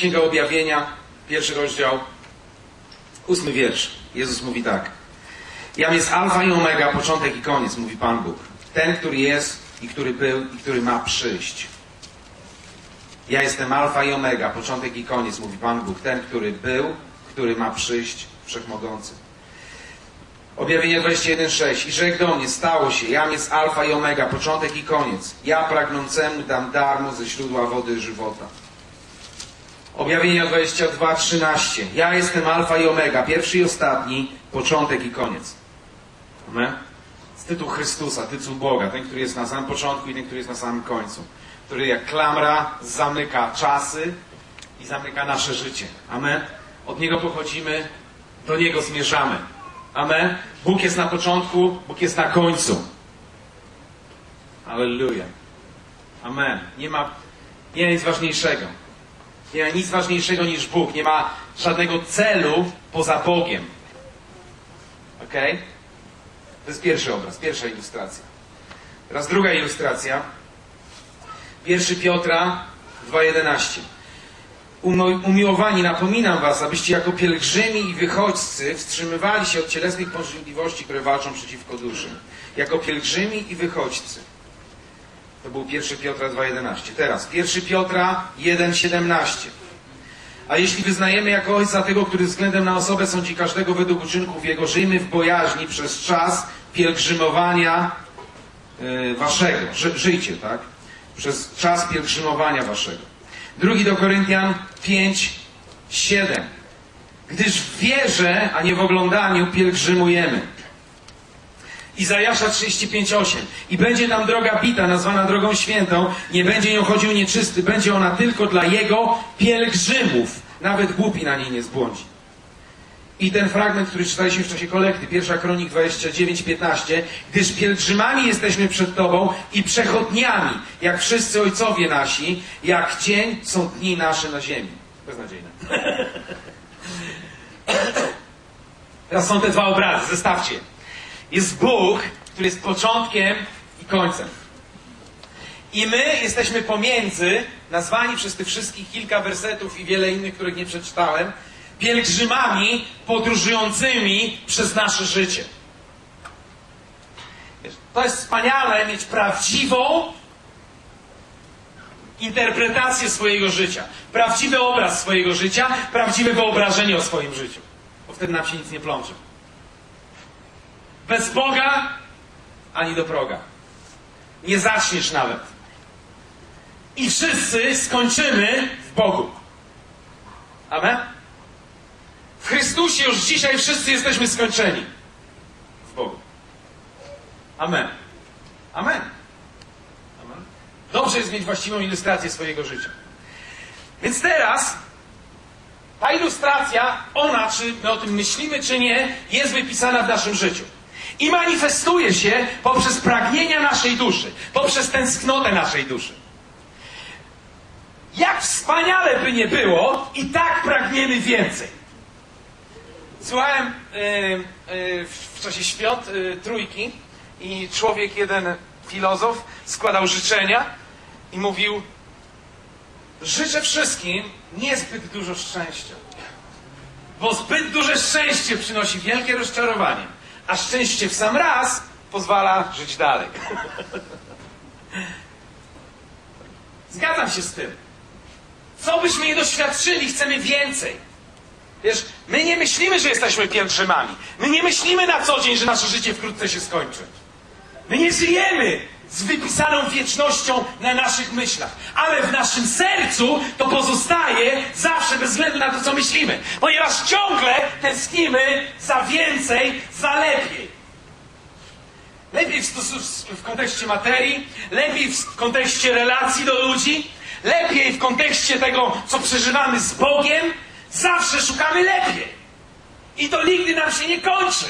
Księga Objawienia, 1 rozdział, 8 wiersz. Jezus mówi tak. Jam jest alfa i omega, początek i koniec, mówi Pan Bóg. Ten, który jest i który był i który ma przyjść. Ja jestem alfa i omega, początek i koniec, mówi Pan Bóg. Ten, który był, który ma przyjść, Wszechmogący. Objawienie 21:6. I rzekł do mnie, stało się, jam jest alfa i omega, początek i koniec. Ja pragnącemu dam darmo ze źródła wody żywota. Objawienie 22:13. Ja jestem alfa i omega, pierwszy i ostatni, początek i koniec. Amen? Z tytuł Chrystusa, tytuł Boga, ten, który jest na samym początku i ten, który jest na samym końcu. Który jak klamra zamyka czasy i zamyka nasze życie. Amen? Od Niego pochodzimy, do Niego zmierzamy. Amen? Bóg jest na początku, Bóg jest na końcu. Alleluja. Amen. Nie ma nic ważniejszego. Nie ma nic ważniejszego niż Bóg. Nie ma żadnego celu poza Bogiem. Okej? To jest pierwszy obraz, pierwsza ilustracja. Teraz druga ilustracja. 1 Piotra 2:11. Umiłowani, napominam was, abyście jako pielgrzymi i wychodźcy wstrzymywali się od cielesnych pożądliwości, które walczą przeciwko duszy. Jako pielgrzymi i wychodźcy. To był 1 Piotra 2:11. Teraz 1 Piotra 1:17. A jeśli wyznajemy jako Ojca tego, który względem na osobę sądzi każdego według uczynków Jego, żyjmy w bojaźni przez czas pielgrzymowania waszego. Żyjcie, tak? Przez czas pielgrzymowania waszego. 2 do Koryntian 5:7. Gdyż w wierze, a nie w oglądaniu pielgrzymujemy. Izajasza 35:8. I będzie tam droga bita, nazwana drogą świętą, nie będzie nią chodził nieczysty, będzie ona tylko dla jego pielgrzymów. Nawet głupi na niej nie zbłądzi. I ten fragment, który czytaliśmy w czasie kolekty, 1 Kronik 29:15. Gdyż pielgrzymami jesteśmy przed Tobą i przechodniami, jak wszyscy ojcowie nasi, jak cień są dni nasze na ziemi. Beznadziejne. Teraz są te dwa obrazy, zestawcie. Jest Bóg, który jest początkiem i końcem. I my jesteśmy pomiędzy, nazwani przez tych wszystkich kilka wersetów i wiele innych, których nie przeczytałem, pielgrzymami podróżującymi przez nasze życie. To jest wspaniale mieć prawdziwą interpretację swojego życia. Prawdziwy obraz swojego życia, prawdziwe wyobrażenie o swoim życiu. Bo wtedy nam się nic nie plącze. Bez Boga ani do proga. Nie zaczniesz nawet. I wszyscy skończymy w Bogu. Amen? W Chrystusie już dzisiaj wszyscy jesteśmy skończeni. W Bogu. Amen. Amen. Amen. Dobrze jest mieć właściwą ilustrację swojego życia. Więc teraz ta ilustracja, ona, czy my o tym myślimy, czy nie, jest wypisana w naszym życiu. I manifestuje się poprzez pragnienia naszej duszy, poprzez tęsknotę naszej duszy. Jak wspaniale by nie było, i tak pragniemy więcej. Słuchałem w czasie świąt Trójki i człowiek, jeden filozof, składał życzenia i mówił: życzę wszystkim niezbyt dużo szczęścia, bo zbyt duże szczęście przynosi wielkie rozczarowanie, a szczęście w sam raz pozwala żyć dalej. Zgadzam się z tym. Co byśmy nie doświadczyli, chcemy więcej. Wiesz, my nie myślimy, że jesteśmy pielgrzymami. My nie myślimy na co dzień, że nasze życie wkrótce się skończy. My nie żyjemy z wypisaną wiecznością na naszych myślach. Ale w naszym sercu to pozostaje zawsze bez względu na to, co myślimy. Ponieważ ciągle tęsknimy za więcej, za lepiej. Lepiej w kontekście materii, lepiej w kontekście relacji do ludzi, lepiej w kontekście tego, co przeżywamy z Bogiem. Zawsze szukamy lepiej. I to nigdy nam się nie kończy.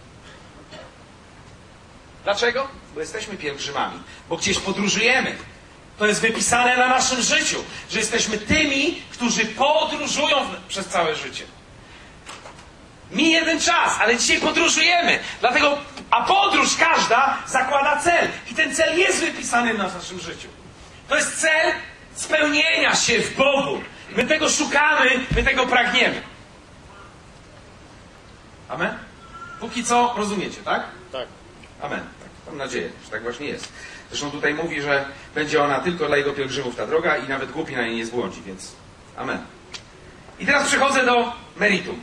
Dlaczego? Bo jesteśmy pielgrzymami. Bo gdzieś podróżujemy. To jest wypisane na naszym życiu. Że jesteśmy tymi, którzy podróżują przez całe życie. Mi jeden czas, ale dzisiaj podróżujemy. Dlatego, a podróż każda zakłada cel. I ten cel jest wypisany na naszym życiu. To jest cel spełnienia się w Bogu. My tego szukamy, my tego pragniemy. Amen? Póki co rozumiecie, tak? Tak. Amen. Tak, mam nadzieję, że tak właśnie jest. Zresztą tutaj mówi, że będzie ona tylko dla jego pielgrzymów ta droga i nawet głupi na niej nie zbłądzi, więc amen. I teraz przechodzę do meritum.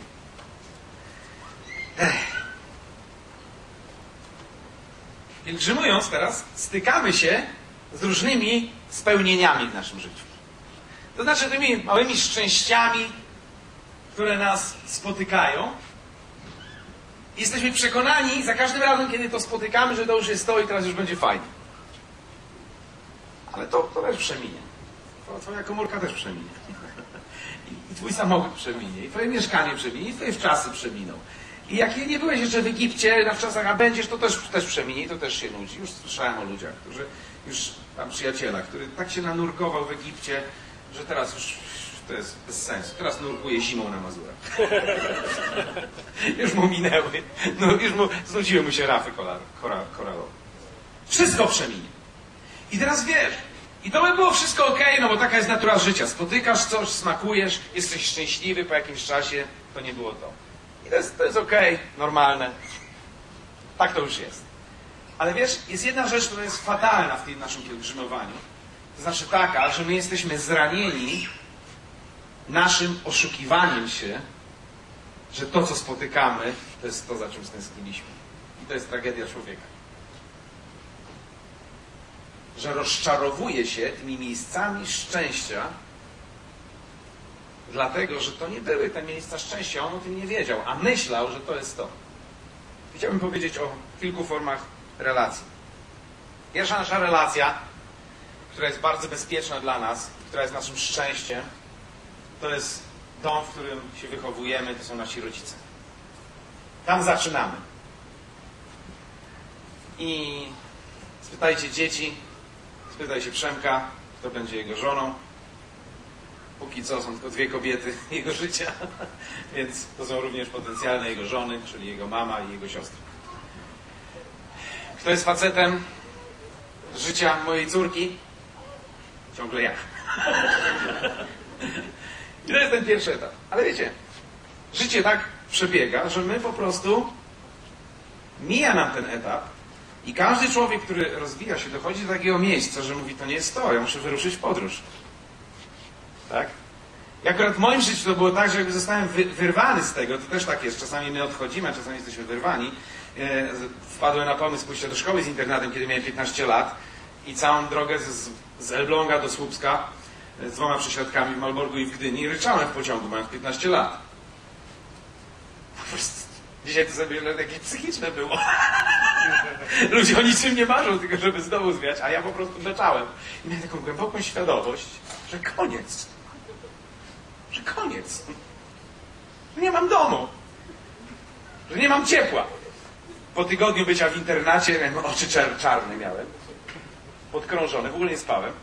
Pielgrzymując teraz, stykamy się z różnymi spełnieniami w naszym życiu. To znaczy tymi małymi szczęściami, które nas spotykają. I jesteśmy przekonani za każdym razem, kiedy to spotykamy, że to już jest to i teraz już będzie fajnie. Ale to też przeminie. Twoja komórka też przeminie. I twój samochód przeminie. I twoje mieszkanie przeminie. I twoje wczasy przeminą. I jak nie byłeś jeszcze w Egipcie na wczasach, a będziesz, to też przeminie. I to też się nudzi. Już słyszałem o ludziach, którzy już tam przyjaciela, który tak się nanurkował w Egipcie, że teraz już to jest bez sensu. Teraz nurkuje zimą na Mazurach. Już mu minęły. No, już znudziły mu się rafy koralowe. Wszystko przeminie. I teraz wiesz, i to by było wszystko okej, no bo taka jest natura życia. Spotykasz coś, smakujesz, jesteś szczęśliwy po jakimś czasie, to nie było to. I to jest okej, normalne. Tak to już jest. Ale wiesz, jest jedna rzecz, która jest fatalna w tym naszym pielgrzymowaniu. To znaczy taka, że my jesteśmy zranieni naszym oszukiwaniem się, że to, co spotykamy, to jest to, za czym stęskniliśmy. I to jest tragedia człowieka. Że rozczarowuje się tymi miejscami szczęścia, dlatego, że to nie były te miejsca szczęścia, on o tym nie wiedział, a myślał, że to jest to. Chciałbym powiedzieć o kilku formach relacji. Pierwsza nasza relacja, która jest bardzo bezpieczna dla nas, która jest naszym szczęściem, to jest dom, w którym się wychowujemy, to są nasi rodzice. Tam zaczynamy. I spytajcie dzieci, spytaj się Przemka, kto będzie jego żoną. Póki co są tylko dwie kobiety jego życia, więc to są również potencjalne jego żony, czyli jego mama i jego siostra. Kto jest facetem życia mojej córki? Ciągle ja. I to jest ten pierwszy etap. Ale wiecie, życie tak przebiega, że my po prostu mija nam ten etap i każdy człowiek, który rozwija się, dochodzi do takiego miejsca, że mówi, to nie jest to, ja muszę wyruszyć w podróż. Tak? I akurat w moim życiu to było tak, że jakby zostałem wyrwany z tego, to też tak jest, czasami my odchodzimy, a czasami jesteśmy wyrwani. Wpadłem na pomysł pójścia do szkoły z internatem, kiedy miałem 15 lat i całą drogę z Elbląga do Słupska z 2 przesiadkami w Malborgu i w Gdyni ryczałem w pociągu, mając 15 lat. Po prostu dzisiaj to sobie takie psychiczne było. Ludzie o niczym nie marzą, tylko żeby z domu zwiać, a ja po prostu beczałem. I miałem taką głęboką świadomość, że koniec. Że koniec. Że nie mam domu. Że nie mam ciepła. Po tygodniu bycia w internacie, oczy czarne miałem. Podkrążone, w ogóle nie spałem.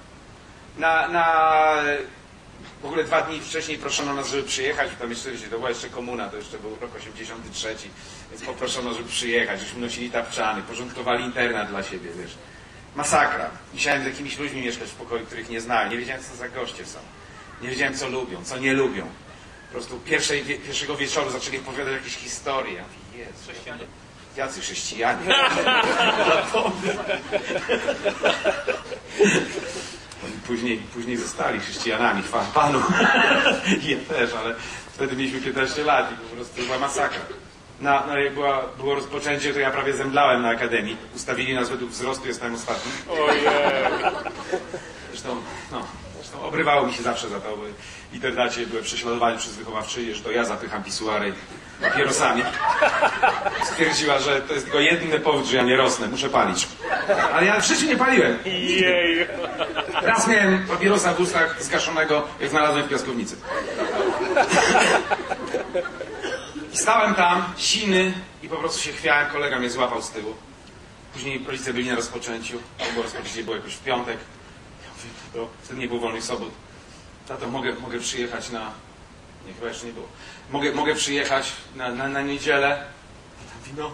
W ogóle 2 dni wcześniej proszono nas, żeby przyjechać. Tam jeszcze, wiecie, to była jeszcze komuna, to jeszcze był rok 83, więc poproszono, żeby przyjechać. Żeśmy nosili tapczany, porządkowali internat dla siebie, wiesz. Masakra. Musiałem z jakimiś ludźmi mieszkać w pokoju, których nie znałem. Nie wiedziałem, co za goście są. Nie wiedziałem, co lubią, co nie lubią. Po prostu pierwszego wieczoru zaczęli opowiadać jakieś historie. Ja mówię, Jezu, chrześcijanie. Jacy chrześcijanie? Później zostali chrześcijanami, chwała Panu. Ja też, ale wtedy mieliśmy 15 lat i po prostu była masakra. Jak było rozpoczęcie, to ja prawie zemdlałem na akademii. Ustawili nas według wzrostu, jestem ostatni. Ojej. Zresztą obrywało mi się zawsze za to, bo w internacie byłem prześladowany przez wychowawczynię, że to ja zapycham pisuary papierosami. Stwierdziła, że to jest tylko jedyny powód, że ja nie rosnę, muszę palić. Ale ja w życiu nie paliłem. Jej. Raz miałem papierosa w ustach zgaszonego, jak znalazłem w piaskownicy. I stałem tam, siny, i po prostu się chwiałem, kolega mnie złapał z tyłu. Później rodzice byli na rozpoczęciu, bo rozpoczęcie było jakoś w piątek. Ja mówię, to wtedy nie było wolnych sobot. Tato, mogę przyjechać na... Nie, chyba jeszcze nie było. Mogę przyjechać na niedzielę. Tam wino.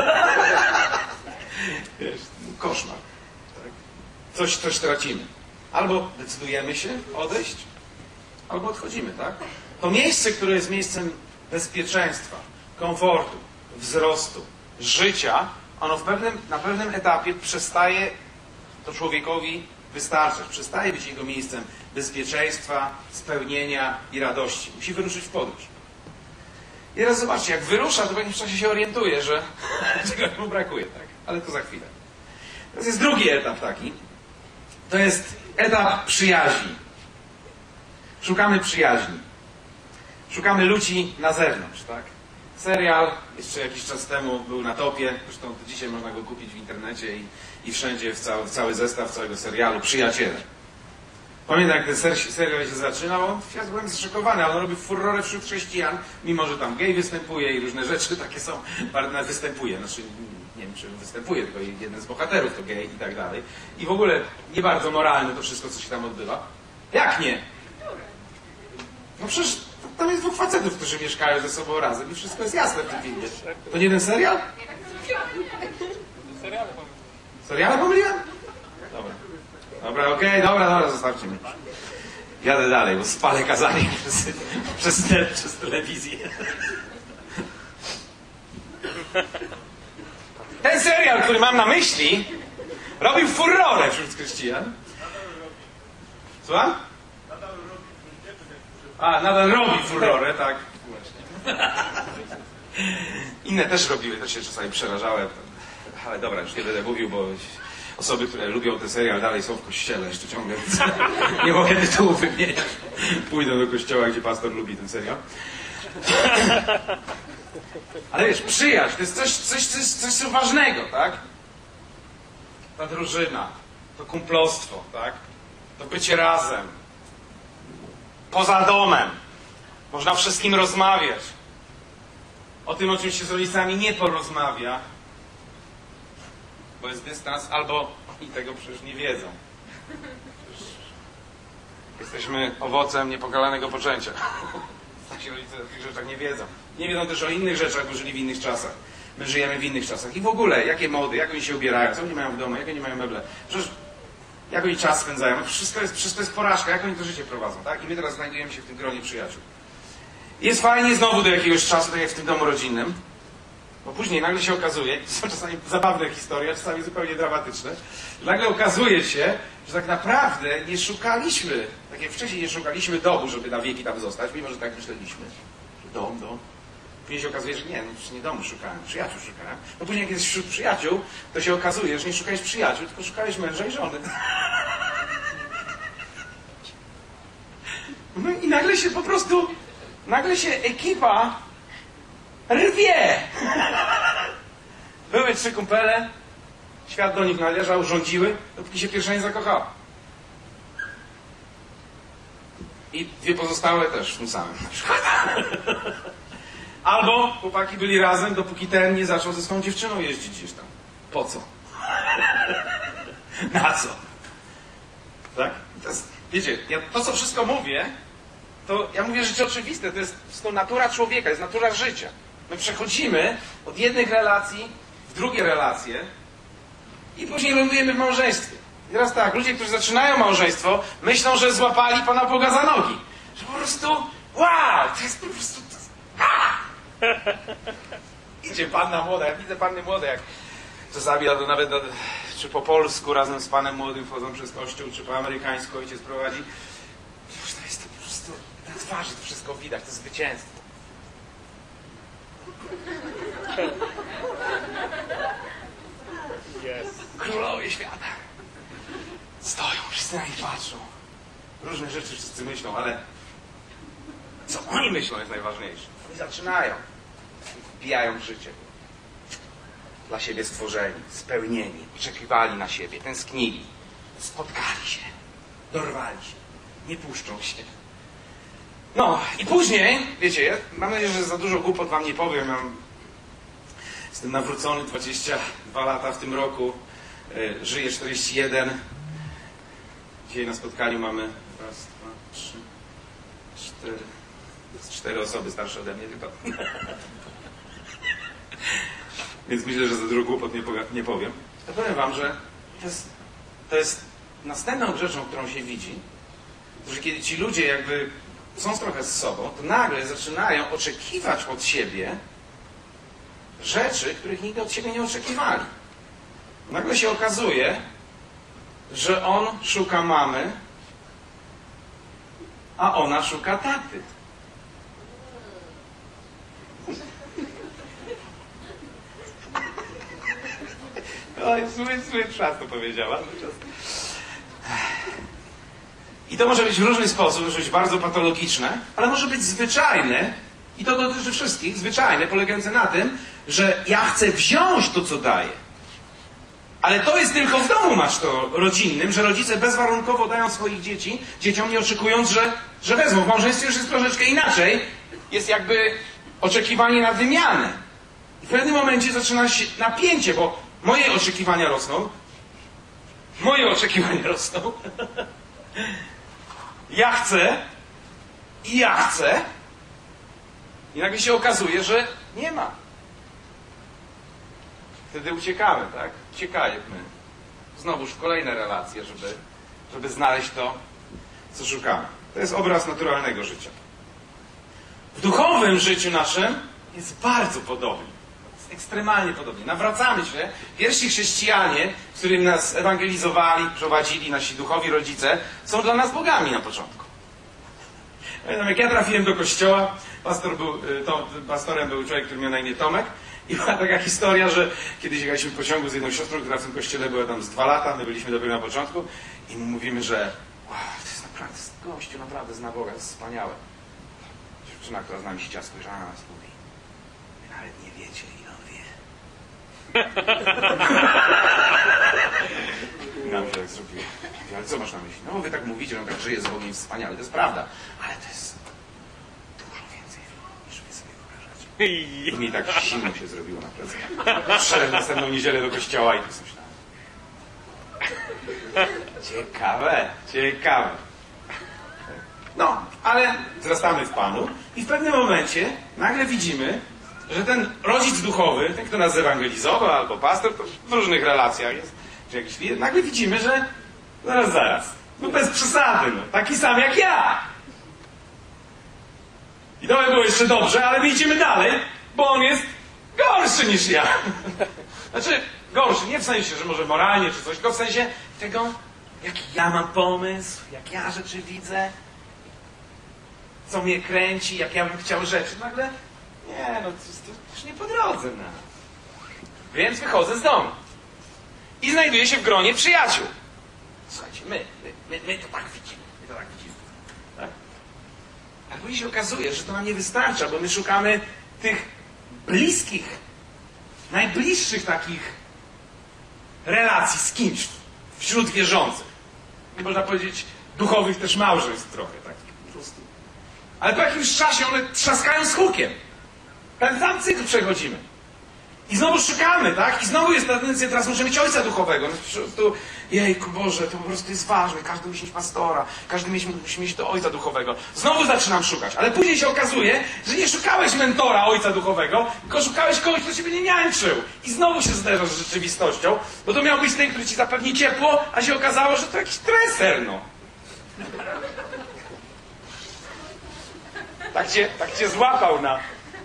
Wiesz, koszmar. Tak? Coś tracimy. Albo decydujemy się odejść, albo odchodzimy, tak? To miejsce, które jest miejscem bezpieczeństwa, komfortu, wzrostu, życia, ono na pewnym etapie przestaje to człowiekowi wystarczać. Przestaje być jego miejscem bezpieczeństwa, spełnienia i radości. Musi wyruszyć w podróż. I teraz zobaczcie, jak wyrusza, to w jakimś czasie się orientuje, że czegoś mu brakuje, tak? Ale to za chwilę. To jest drugi etap taki. To jest etap przyjaźni. Szukamy przyjaźni. Szukamy ludzi na zewnątrz, tak? Serial jeszcze jakiś czas temu był na topie, zresztą to dzisiaj można go kupić w internecie i wszędzie, cały zestaw całego serialu, Przyjaciele. Pamiętam, jak ten serial się zaczynał, ja byłem zszokowany, ale on robi furorę wśród chrześcijan, mimo że tam gej występuje i różne rzeczy takie są, występuje, znaczy nie wiem, czy występuje, tylko jeden z bohaterów to gej i tak dalej. I w ogóle nie bardzo moralne to wszystko, co się tam odbywa. Jak nie? No przecież tam jest dwóch facetów, którzy mieszkają ze sobą razem i wszystko jest jasne w tym filmie. To nie ten serial? Seriale pomyliłem? Dobra. Dobra, okej, dobra, zostawcie mnie. Jadę dalej, bo spalę kazanie przez telewizję. Ten serial, który mam na myśli, robił furorę wśród chrześcijan. Słucham? Nadal robi furorę, tak. Inne też robiły, też się czasami przerażałem. Ale dobra, już nie będę mówił, bo osoby, które lubią ten serial, dalej są w kościele jeszcze ciągle, więc nie mogę tytułu wymieniać. Pójdą do kościoła, gdzie pastor lubi ten serial. Ale wiesz, przyjaźń to jest coś ważnego, tak? Ta drużyna, to kumplostwo, tak? To bycie razem. Poza domem. Można wszystkim rozmawiać. O tym, o czym się z rodzicami nie porozmawia. Bo jest dystans, albo i tego przecież nie wiedzą. Jesteśmy owocem niepokalanego poczęcia. Nasi rodzice o tych rzeczach nie wiedzą. Nie wiedzą też o innych rzeczach, bo żyli w innych czasach. My żyjemy w innych czasach. I w ogóle, jakie mody, jak oni się ubierają, co oni mają w domu, jak oni mają meble. Przecież jak oni czas spędzają. Wszystko jest porażka, jak oni to życie prowadzą, tak? I my teraz znajdujemy się w tym gronie przyjaciół. Jest fajnie znowu do jakiegoś czasu, tak jak w tym domu rodzinnym. Bo później nagle się okazuje, to są czasami zabawne historie, czasami zupełnie dramatyczne, nagle okazuje się, że tak naprawdę nie szukaliśmy, tak jak wcześniej nie szukaliśmy domu, żeby na wieki tam zostać, mimo że tak myśleliśmy. Dom. Później się okazuje, że nie, no przecież nie domu szukałem, przyjaciół szukałem. No później jak jesteś wśród przyjaciół, to się okazuje, że nie szukałeś przyjaciół, tylko szukałeś męża i żony. No i nagle się ekipa rwie! Były 3 kumpele, świat do nich należał, rządziły, dopóki się pierwsza nie zakochała. I 2 pozostałe też w tym samym. Albo chłopaki byli razem, dopóki ten nie zaczął ze swoją dziewczyną jeździć gdzieś tam. Po co? Na co? Tak? Wiecie, ja to co wszystko mówię, to ja mówię rzeczy oczywiste. To jest to natura człowieka, jest natura życia. My przechodzimy od jednych relacji w drugie relacje i później lądujemy w małżeństwie. I teraz tak, ludzie, którzy zaczynają małżeństwo, myślą, że złapali Pana Boga za nogi. Że po prostu, wow, to jest po prostu... Idzie panna młoda, ja widzę panny młode, jak czasami nawet czy po polsku razem z panem młodym wchodzą przez kościół, czy po amerykańsku ojciec prowadzi. To jest to po prostu na twarzy to wszystko widać, to zwycięstwo. Królowie świata. Stoją, wszyscy na nich patrzą. Różne rzeczy wszyscy myślą, ale co oni myślą jest najważniejsze. Oni zaczynają. Wbijają w życie. Dla siebie stworzeni, spełnieni, oczekiwali na siebie, tęsknili. Spotkali się. Dorwali się. Nie puszczą się. No i później, wiecie, mam nadzieję, że za dużo głupot wam nie powiem. Jestem nawrócony 22 lata w tym roku. Żyję 41. Dzisiaj na spotkaniu mamy 1, 2, 3, 4. 4 osoby starsze ode mnie tylko. Więc myślę, że za dużo głupot nie powiem. To powiem wam, że to jest następną rzeczą, którą się widzi, że kiedy ci ludzie jakby są trochę z sobą, to nagle zaczynają oczekiwać od siebie rzeczy, których nigdy od siebie nie oczekiwali. Nagle się okazuje, że on szuka mamy, a ona szuka taty. Oj, zły czas to powiedziała. I to może być w różny sposób, może być bardzo patologiczne, ale może być zwyczajne, i to dotyczy wszystkich, zwyczajne, polegające na tym, że ja chcę wziąć to, co daję. Ale to jest tylko w domu masz to rodzinnym, że rodzice bezwarunkowo dają swoich dzieciom, nie oczekując, że wezmą. W małżeństwie już jest troszeczkę inaczej. Jest jakby oczekiwanie na wymianę. I w pewnym momencie zaczyna się napięcie, bo moje oczekiwania rosną. Ja chcę. I nagle się okazuje, że nie ma. Wtedy uciekamy, tak? Uciekajmy. Znowuż kolejne relacje, żeby znaleźć to, co szukamy. To jest obraz naturalnego życia. W duchowym życiu naszym jest bardzo podobnie. Jest ekstremalnie podobnie. Nawracamy się. Pierwsi chrześcijanie, którym nas ewangelizowali, prowadzili nasi duchowi rodzice, są dla nas bogami na początku. Pamiętam, jak ja trafiłem do kościoła, pastorem był człowiek, który miał na imię Tomek, i była taka historia, że kiedyś jechaliśmy w pociągu z jedną siostrą, która w tym kościele była tam z 2 lata, my byliśmy dopiero na początku, i mówimy, że wow, to jest naprawdę, gościu naprawdę zna Boga, to jest wspaniałe. Dziewczyna, która z nami siedziała, spojrzała na nas i mówi, wy nawet nie wiecie, ile on wie. I nam się tak zrobiło. Ale co masz na myśli? No wy tak mówicie, że on tak żyje z Bogiem, wspaniale, to jest prawda, ale to jest dużo więcej niż wy sobie wyobrażacie. I mi tak zimno się zrobiło na plecach. Przyszedłem następną niedzielę do kościoła i to myślałem. Ciekawe. No, ale wzrastamy w Panu i w pewnym momencie nagle widzimy, że ten rodzic duchowy, ten, kto nas ewangelizował, albo pastor, to w różnych relacjach jest, czy jakiś lider, nagle widzimy, że zaraz, no bez przesady, no, taki sam jak ja. I to by było jeszcze dobrze, ale my idziemy dalej, bo on jest gorszy niż ja. Znaczy, gorszy, nie w sensie, że może moralnie czy coś, tylko w sensie tego, jaki ja mam pomysł, jak ja rzeczy widzę, co mnie kręci, jak ja bym chciał rzeczy. Nagle, nie, no to już nie po drodze. No. Więc wychodzę z domu i znajduję się w gronie przyjaciół. Słuchajcie, my to tak widzimy. Tak? A później się okazuje, że to nam nie wystarcza, bo my szukamy tych bliskich, najbliższych takich relacji z kimś wśród wierzących. Można powiedzieć, duchowych też małżeństw trochę, tak po prostu. Ale po jakimś czasie one trzaskają z hukiem. Ten sam cykl przechodzimy. I znowu szukamy, tak? I znowu jest ta tendencja, teraz muszę mieć ojca duchowego. Tu, jejku Boże, to po prostu jest ważne. Każdy musi mieć pastora, każdy musi mieć do ojca duchowego. Znowu zaczynam szukać, ale później się okazuje, że nie szukałeś mentora ojca duchowego, tylko szukałeś kogoś, kto ciebie nie niańczył. I znowu się zderzasz z rzeczywistością, bo to miał być ten, który ci zapewni ciepło, a się okazało, że to jakiś treser, no. Tak cię złapał na...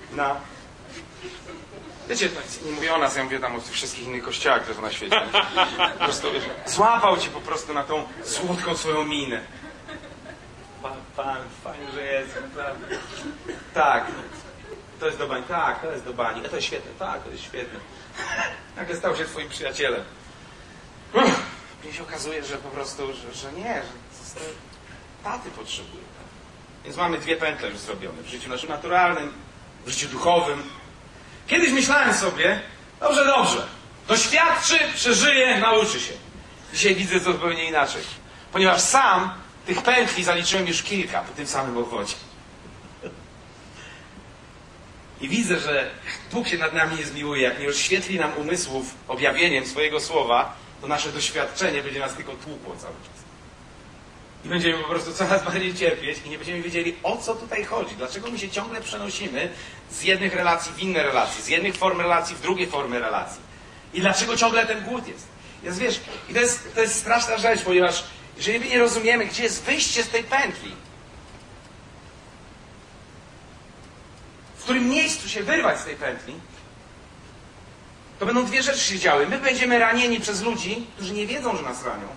Wiecie, nie mówię o nas, ja mówię tam o tych wszystkich innych kościołach, które są na świecie. Po prostu, wiesz, złapał cię po prostu na tą słodką swoją minę. Pan, fajnie, że jest, naprawdę. Tak, to jest do bani, tak, to jest do bani. To jest świetne, tak, to jest świetne. Nagle stał się twoim przyjacielem. Później się okazuje, że po prostu, że nie, że taty potrzebuje. Więc mamy 2 pętle już zrobione w życiu naszym naturalnym, w życiu duchowym. Kiedyś myślałem sobie, dobrze, doświadczy, przeżyje, nauczy się. Dzisiaj widzę to zupełnie inaczej. Ponieważ sam tych pętli zaliczyłem już kilka po tym samym obwodzie. I widzę, że Bóg się nad nami nie zmiłuje, jak nie rozświetli nam umysłów objawieniem swojego słowa, to nasze doświadczenie będzie nas tylko tłukło cały czas. I będziemy po prostu coraz bardziej cierpieć i nie będziemy wiedzieli, o co tutaj chodzi. Dlaczego my się ciągle przenosimy z jednych relacji w inne relacje, z jednych form relacji w drugie formy relacji. I dlaczego ciągle ten głód jest. Jest, wiesz, i to jest straszna rzecz, ponieważ jeżeli my nie rozumiemy, gdzie jest wyjście z tej pętli, którym miejscu się wyrwać z tej pętli, to będą dwie rzeczy się działy. My będziemy ranieni przez ludzi, którzy nie wiedzą, że nas ranią.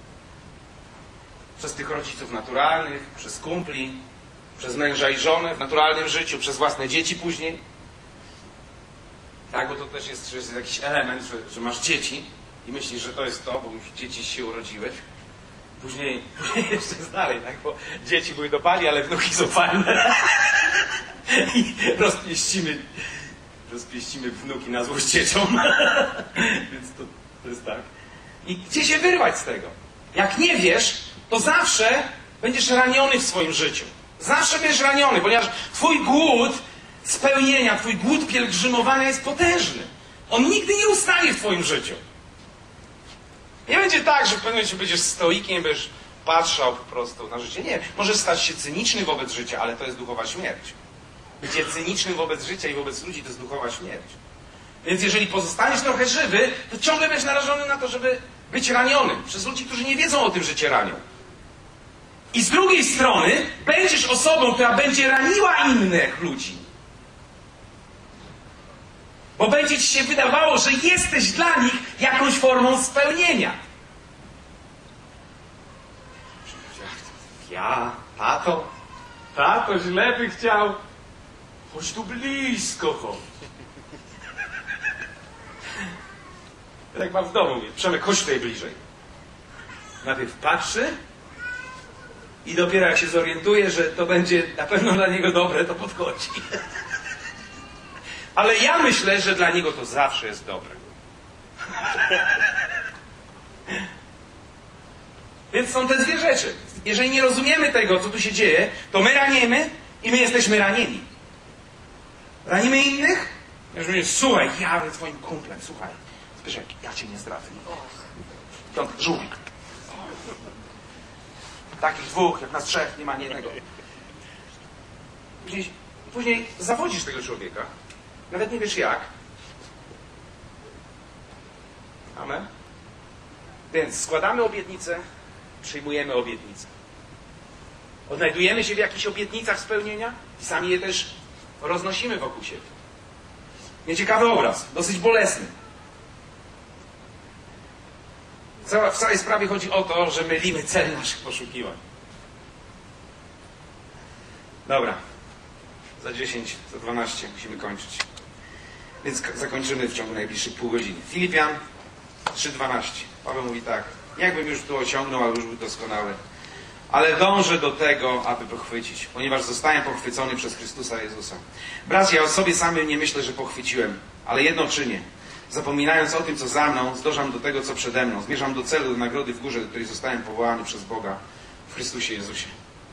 Przez tych rodziców naturalnych, przez kumpli, przez męża i żonę w naturalnym życiu, przez własne dzieci później. Tak, bo to też jest jakiś element, że masz dzieci i myślisz, że to jest to, bo już dzieci się urodziłeś. Później jeszcze jest dalej, tak? Bo dzieci były do pali, ale wnuki są fajne. I rozpieścimy wnuki na złość dzieciom. Więc to jest tak. I gdzie się wyrwać z tego? Jak nie wiesz, to zawsze będziesz raniony w swoim życiu. Zawsze będziesz raniony, ponieważ twój głód spełnienia, twój głód pielgrzymowania jest potężny. On nigdy nie ustanie w twoim życiu. Nie będzie tak, że w pewnym momencie będziesz stoikiem, będziesz patrzał po prostu na życie. Nie, możesz stać się cyniczny wobec życia, ale to jest duchowa śmierć. Bycie cynicznym wobec życia i wobec ludzi to jest duchowa śmierć. Więc jeżeli pozostaniesz trochę żywy, to ciągle będziesz narażony na to, żeby być ranionym przez ludzi, którzy nie wiedzą o tym, że cię ranią. I z drugiej strony będziesz osobą, która będzie raniła innych ludzi. Bo będzie ci się wydawało, że jesteś dla nich jakąś formą spełnienia. Ja? Tato źle by chciał. Chodź tu blisko, chodź. Tak mam w domu, mówię, Przemek, chodź tutaj bliżej. Najpierw patrzy i dopiero jak się zorientuje, że to będzie na pewno dla niego dobre, to podchodzi. Ale ja myślę, że dla niego to zawsze jest dobre. Więc są te dwie rzeczy. Jeżeli nie rozumiemy tego, co tu się dzieje, to my raniemy i my jesteśmy ranieni. Ranimy innych? Ja mówię, słuchaj, ja będę twoim kumplem, słuchaj. Zbyszek, ja cię nie zdradzę. Żółwik. Takich dwóch, jak nas trzech, nie ma ani jednego. Później zawodzisz tego człowieka. Nawet nie wiesz jak. Amen. Więc składamy obietnicę, przyjmujemy obietnicę. Odnajdujemy się w jakichś obietnicach spełnienia i sami je też roznosimy wokół siebie. Nieciekawy obraz, dosyć bolesny. W całej sprawie chodzi o to, że mylimy cel naszych poszukiwań. Dobra. Za 10, za 12 musimy kończyć. Więc zakończymy w ciągu najbliższych pół godziny. Filipian 3:12. Paweł mówi tak. Jakbym już tu ociągnął, ale już był doskonały. Ale dążę do tego, aby pochwycić, ponieważ zostałem pochwycony przez Chrystusa Jezusa. Bracia, ja o sobie samym nie myślę, że pochwyciłem, ale jedno czynię. Zapominając o tym, co za mną, zdążam do tego, co przede mną. Zmierzam do celu, do nagrody w górze, do której zostałem powołany przez Boga w Chrystusie Jezusie.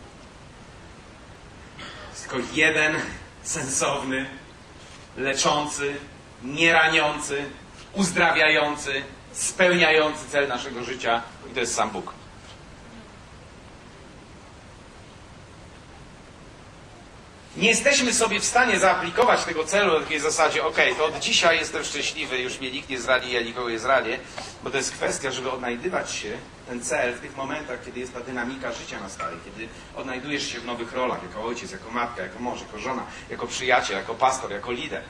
Jest tylko jeden sensowny, leczący, nieraniący, uzdrawiający, spełniający cel naszego życia i to jest sam Bóg. Nie jesteśmy sobie w stanie zaaplikować tego celu na takiej zasadzie, to od dzisiaj jestem szczęśliwy, już mnie nikt nie zradzi, ja nikogo nie zranię, bo to jest kwestia, żeby odnajdywać się, ten cel, w tych momentach, kiedy jest ta dynamika życia na stałe, kiedy odnajdujesz się w nowych rolach, jako ojciec, jako matka, jako mąż, jako żona, jako przyjaciel, jako pastor, jako lider.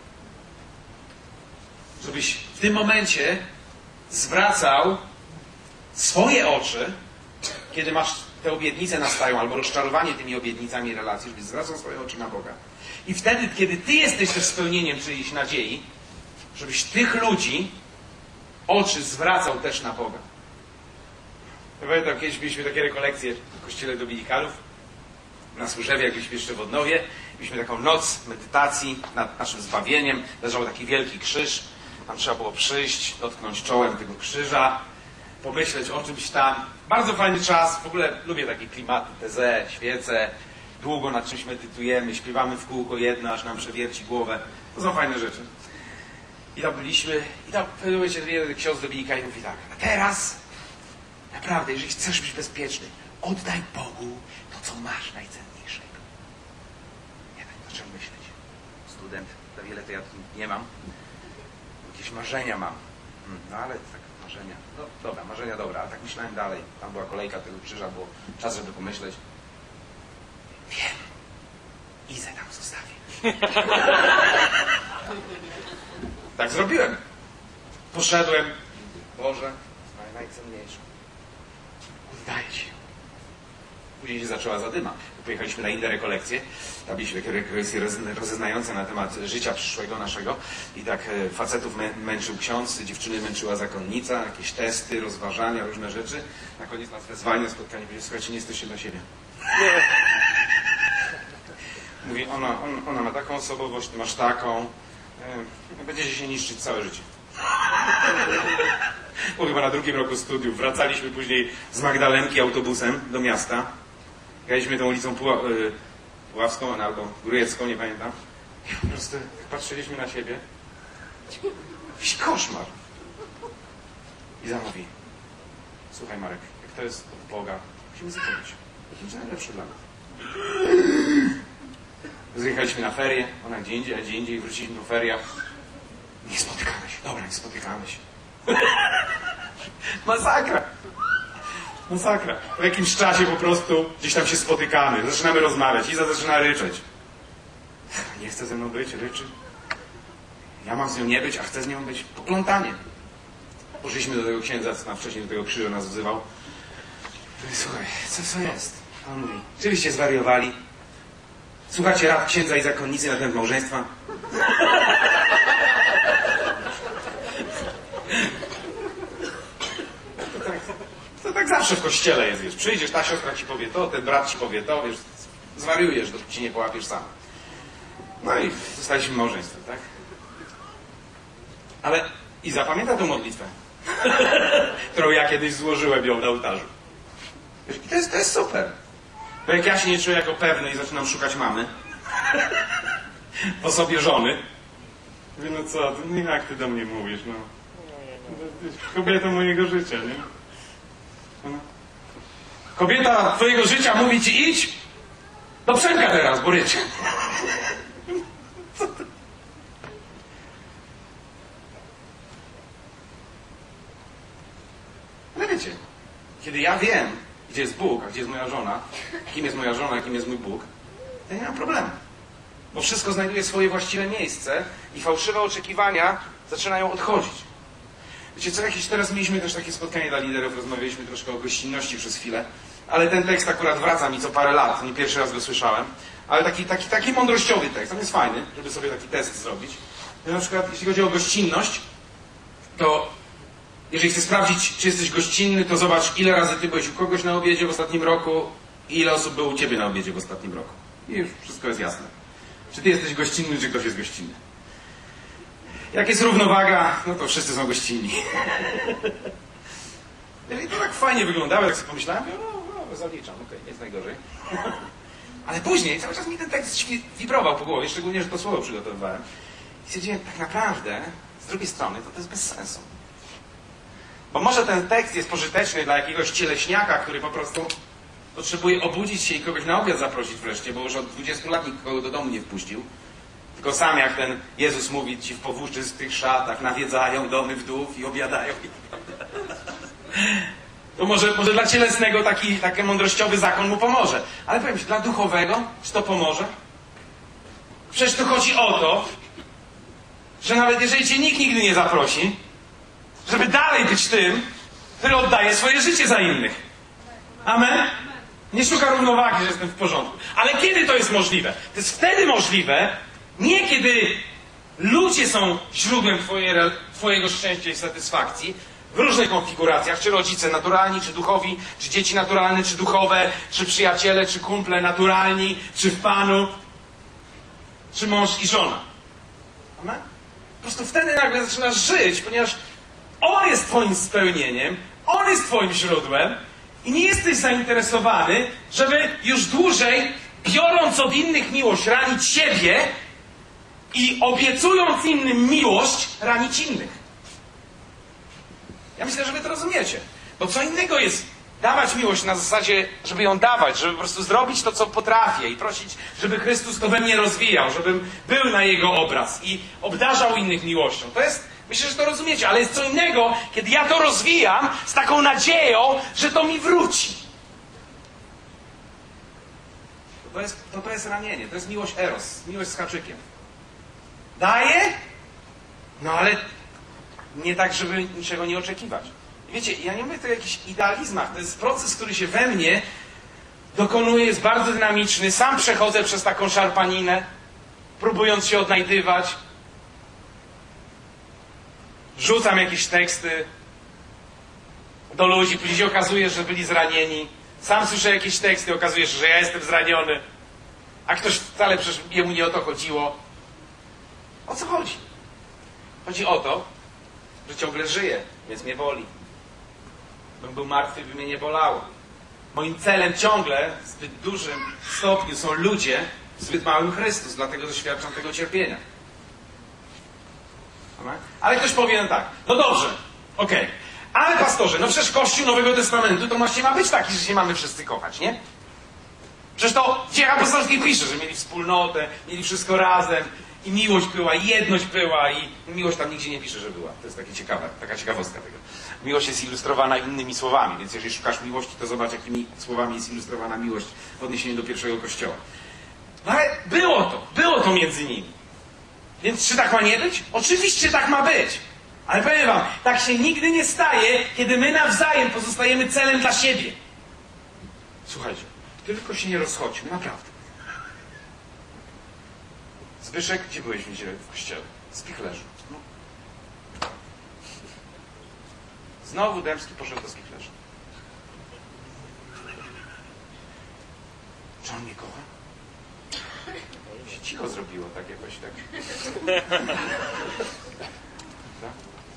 Żebyś w tym momencie zwracał swoje oczy, kiedy masz te obietnice nastają, albo rozczarowanie tymi obietnicami relacji, żebyś zwracał swoje oczy na Boga. I wtedy, kiedy ty jesteś też spełnieniem czyjejś nadziei, żebyś tych ludzi oczy zwracał też na Boga. Ja pamiętam, kiedyś mieliśmy takie rekolekcje w kościele dominikalów, na Służewie, jak byliśmy jeszcze w Odnowie. Mieliśmy taką noc medytacji nad naszym zbawieniem. Leżał taki wielki krzyż. Tam trzeba było przyjść, dotknąć czołem tego krzyża, pomyśleć o czymś tam. Bardzo fajny czas. W ogóle lubię takie klimaty, tezę, świece. Długo nad czymś medytujemy, śpiewamy w kółko jedno, aż nam przewierci głowę. To są fajne rzeczy. I tam byliśmy, i tam w pewnym momencie jeden ksiądz dominikanin mówi tak: a teraz, naprawdę, jeżeli chcesz być bezpieczny, oddaj Bogu to, co masz najcenniejszego. Nie wiem, o czym myśleć. Student, za wiele to ja nie mam. Jakieś marzenia mam. No ale tak, marzenia. No dobra, marzenia dobra, ale tak myślałem dalej. Tam była kolejka tego krzyża, było czas, żeby pomyśleć. Wiem. Izę tam zostawię. Tak zrobiłem. Poszedłem. Boże, najcenniejsze. Oddaję ci. Później się zaczęła zadyma. Pojechaliśmy na inne rekolekcje. Tam byliśmy takie rekolekcje rozeznające na temat życia przyszłego naszego. I tak facetów męczył ksiądz, dziewczyny męczyła zakonnica, jakieś testy, rozważania, różne rzeczy. Na koniec nas wezwali na spotkanie. Powiedział, słuchajcie, nie jesteście dla siebie. Mówi, ona ma taką osobowość, ty masz taką. Będziecie się niszczyć całe życie. Bo chyba na drugim roku studiów wracaliśmy później z Magdalenki autobusem do miasta. Jechaliśmy tą ulicą Puławską albo Grójecką, nie pamiętam. I po prostu patrzyliśmy na siebie. Jakiś koszmar. Iza mówi, słuchaj Marek, jak to jest od Boga, musimy zakończyć. To będzie najlepsze dla nas. Zjechaliśmy na ferie, ona gdzie indziej, a gdzie indziej, wróciliśmy po feriach. Nie spotykamy się. Dobra, nie spotykamy się. Masakra. Masakra. Po jakimś czasie po prostu gdzieś tam się spotykamy, zaczynamy rozmawiać. Iza zaczyna ryczeć. Nie chce ze mną być, ryczy. Ja mam z nią nie być, a chcę z nią być. Poplątanie. Poszliśmy do tego księdza, co tam wcześniej do tego krzyża nas wzywał. Słuchaj, co jest? A on mówi, oczywiście zwariowali. Słuchacie rad księdza i zakonnicy na temat małżeństwa? To tak zawsze w kościele jest, wiesz. Przyjdziesz, ta siostra ci powie to, ten brat ci powie to, wiesz, zwariujesz, dopóki ci nie połapiesz sam. No i zostaliśmy małżeństwem, tak? Ale i zapamięta tę modlitwę, którą ja kiedyś złożyłem ją na ołtarzu. Wiesz, i to jest super. Bo jak ja się nie czuję jako pewny i zaczynam szukać mamy, po sobie żony, mówię, no co, no jak ty do mnie mówisz, no. Kobieta mojego życia, nie? Kobieta twojego życia mówi ci idź, do Przemka teraz, bo rycie. Ale wiecie, kiedy ja wiem, gdzie jest Bóg, a gdzie jest moja żona, kim jest moja żona, a kim jest mój Bóg, to nie mam problemu. Bo wszystko znajduje swoje właściwe miejsce i fałszywe oczekiwania zaczynają odchodzić. Wiecie co, jakieś teraz mieliśmy też takie spotkanie dla liderów, rozmawialiśmy troszkę o gościnności przez chwilę, ale ten tekst akurat wraca mi co parę lat, nie pierwszy raz go słyszałem, ale taki mądrościowy tekst, on jest fajny, żeby sobie taki test zrobić. Na przykład, jeśli chodzi o gościnność, to jeżeli chcesz sprawdzić, czy jesteś gościnny, to zobacz, ile razy ty byłeś u kogoś na obiedzie w ostatnim roku i ile osób było u ciebie na obiedzie w ostatnim roku. I już wszystko jest jasne. Czy ty jesteś gościnny, czy ktoś jest gościnny. Jak jest równowaga, no to wszyscy są gościnni. I to tak fajnie wyglądało, jak sobie pomyślałem, no zaliczam, okej, nie jest najgorzej. Ale później cały czas mi ten tekst wibrował po głowie, szczególnie, że to słowo przygotowywałem. I stwierdziłem, tak naprawdę, z drugiej strony, to jest bez sensu. Bo może ten tekst jest pożyteczny dla jakiegoś cieleśniaka, który po prostu potrzebuje obudzić się i kogoś na obiad zaprosić wreszcie, bo już od 20 lat nikogo do domu nie wpuścił. Tylko sam jak ten Jezus mówi, ci w powłóczystych szatach nawiedzają domy wdów i obiadają. To może dla cielesnego taki mądrościowy zakon mu pomoże. Ale powiem ci, dla duchowego, czy to pomoże? Przecież tu chodzi o to, że nawet jeżeli cię nikt nigdy nie zaprosi, żeby dalej być tym, który oddaje swoje życie za innych. Amen? Nie szuka równowagi, że jestem w porządku. Ale kiedy to jest możliwe? To jest wtedy możliwe, nie kiedy ludzie są źródłem twojego szczęścia i satysfakcji, w różnych konfiguracjach, czy rodzice naturalni, czy duchowi, czy dzieci naturalne, czy duchowe, czy przyjaciele, czy kumple naturalni, czy w Panu, czy mąż i żona. Amen? Po prostu wtedy nagle zaczynasz żyć, ponieważ On jest twoim spełnieniem, On jest twoim źródłem i nie jesteś zainteresowany, żeby już dłużej, biorąc od innych miłość, ranić siebie i obiecując innym miłość, ranić innych. Ja myślę, że wy to rozumiecie. Bo co innego jest dawać miłość na zasadzie, żeby ją dawać, żeby po prostu zrobić to, co potrafię i prosić, żeby Chrystus to we mnie rozwijał, żebym był na Jego obraz i obdarzał innych miłością. To jest, myślę, że to rozumiecie, ale jest co innego, kiedy ja to rozwijam z taką nadzieją, że to mi wróci. to jest ranienie, to jest miłość eros, miłość z haczykiem. Daję, no ale nie tak, żeby niczego nie oczekiwać. Wiecie, ja nie mówię tu o jakichś idealizmach, to jest proces, który się we mnie dokonuje, jest bardzo dynamiczny. Sam przechodzę przez taką szarpaninę, próbując się odnajdywać. Rzucam jakieś teksty do ludzi, później się okazuje, że byli zranieni. Sam słyszę jakieś teksty, okazuje się, że ja jestem zraniony. A ktoś wcale przecież jemu nie o to chodziło. O co chodzi? Chodzi o to, że ciągle żyję, więc mnie boli. Bym był martwy, by mnie nie bolało. Moim celem ciągle, w zbyt dużym stopniu są ludzie, w zbyt małym Chrystus, dlatego doświadczam tego cierpienia. Ale ktoś powie tak, no dobrze, okej. Ale pastorze, no przecież Kościół Nowego Testamentu to właśnie ma być taki, że się mamy wszyscy kochać, nie? Przecież to w Dziejach Apostolskich pisze, że mieli wspólnotę, mieli wszystko razem i miłość była, i jedność była i miłość tam nigdzie nie pisze, że była. To jest takie ciekawe, taka ciekawostka tego. Miłość jest ilustrowana innymi słowami, więc jeżeli szukasz miłości, to zobacz, jakimi słowami jest ilustrowana miłość w odniesieniu do pierwszego Kościoła. No ale było to między nimi. Więc czy tak ma nie być? Oczywiście tak ma być. Ale powiem wam, tak się nigdy nie staje, kiedy my nawzajem pozostajemy celem dla siebie. Słuchajcie, tylko się nie rozchodźmy, naprawdę. Zbyszek, gdzie byłeś w niedzielę w kościele? Spichlerzu. No. Znowu Dębski poszedł do Spichlerza. Czy on mnie kocha? Się cicho zrobiło, tak jakoś tak. Tak?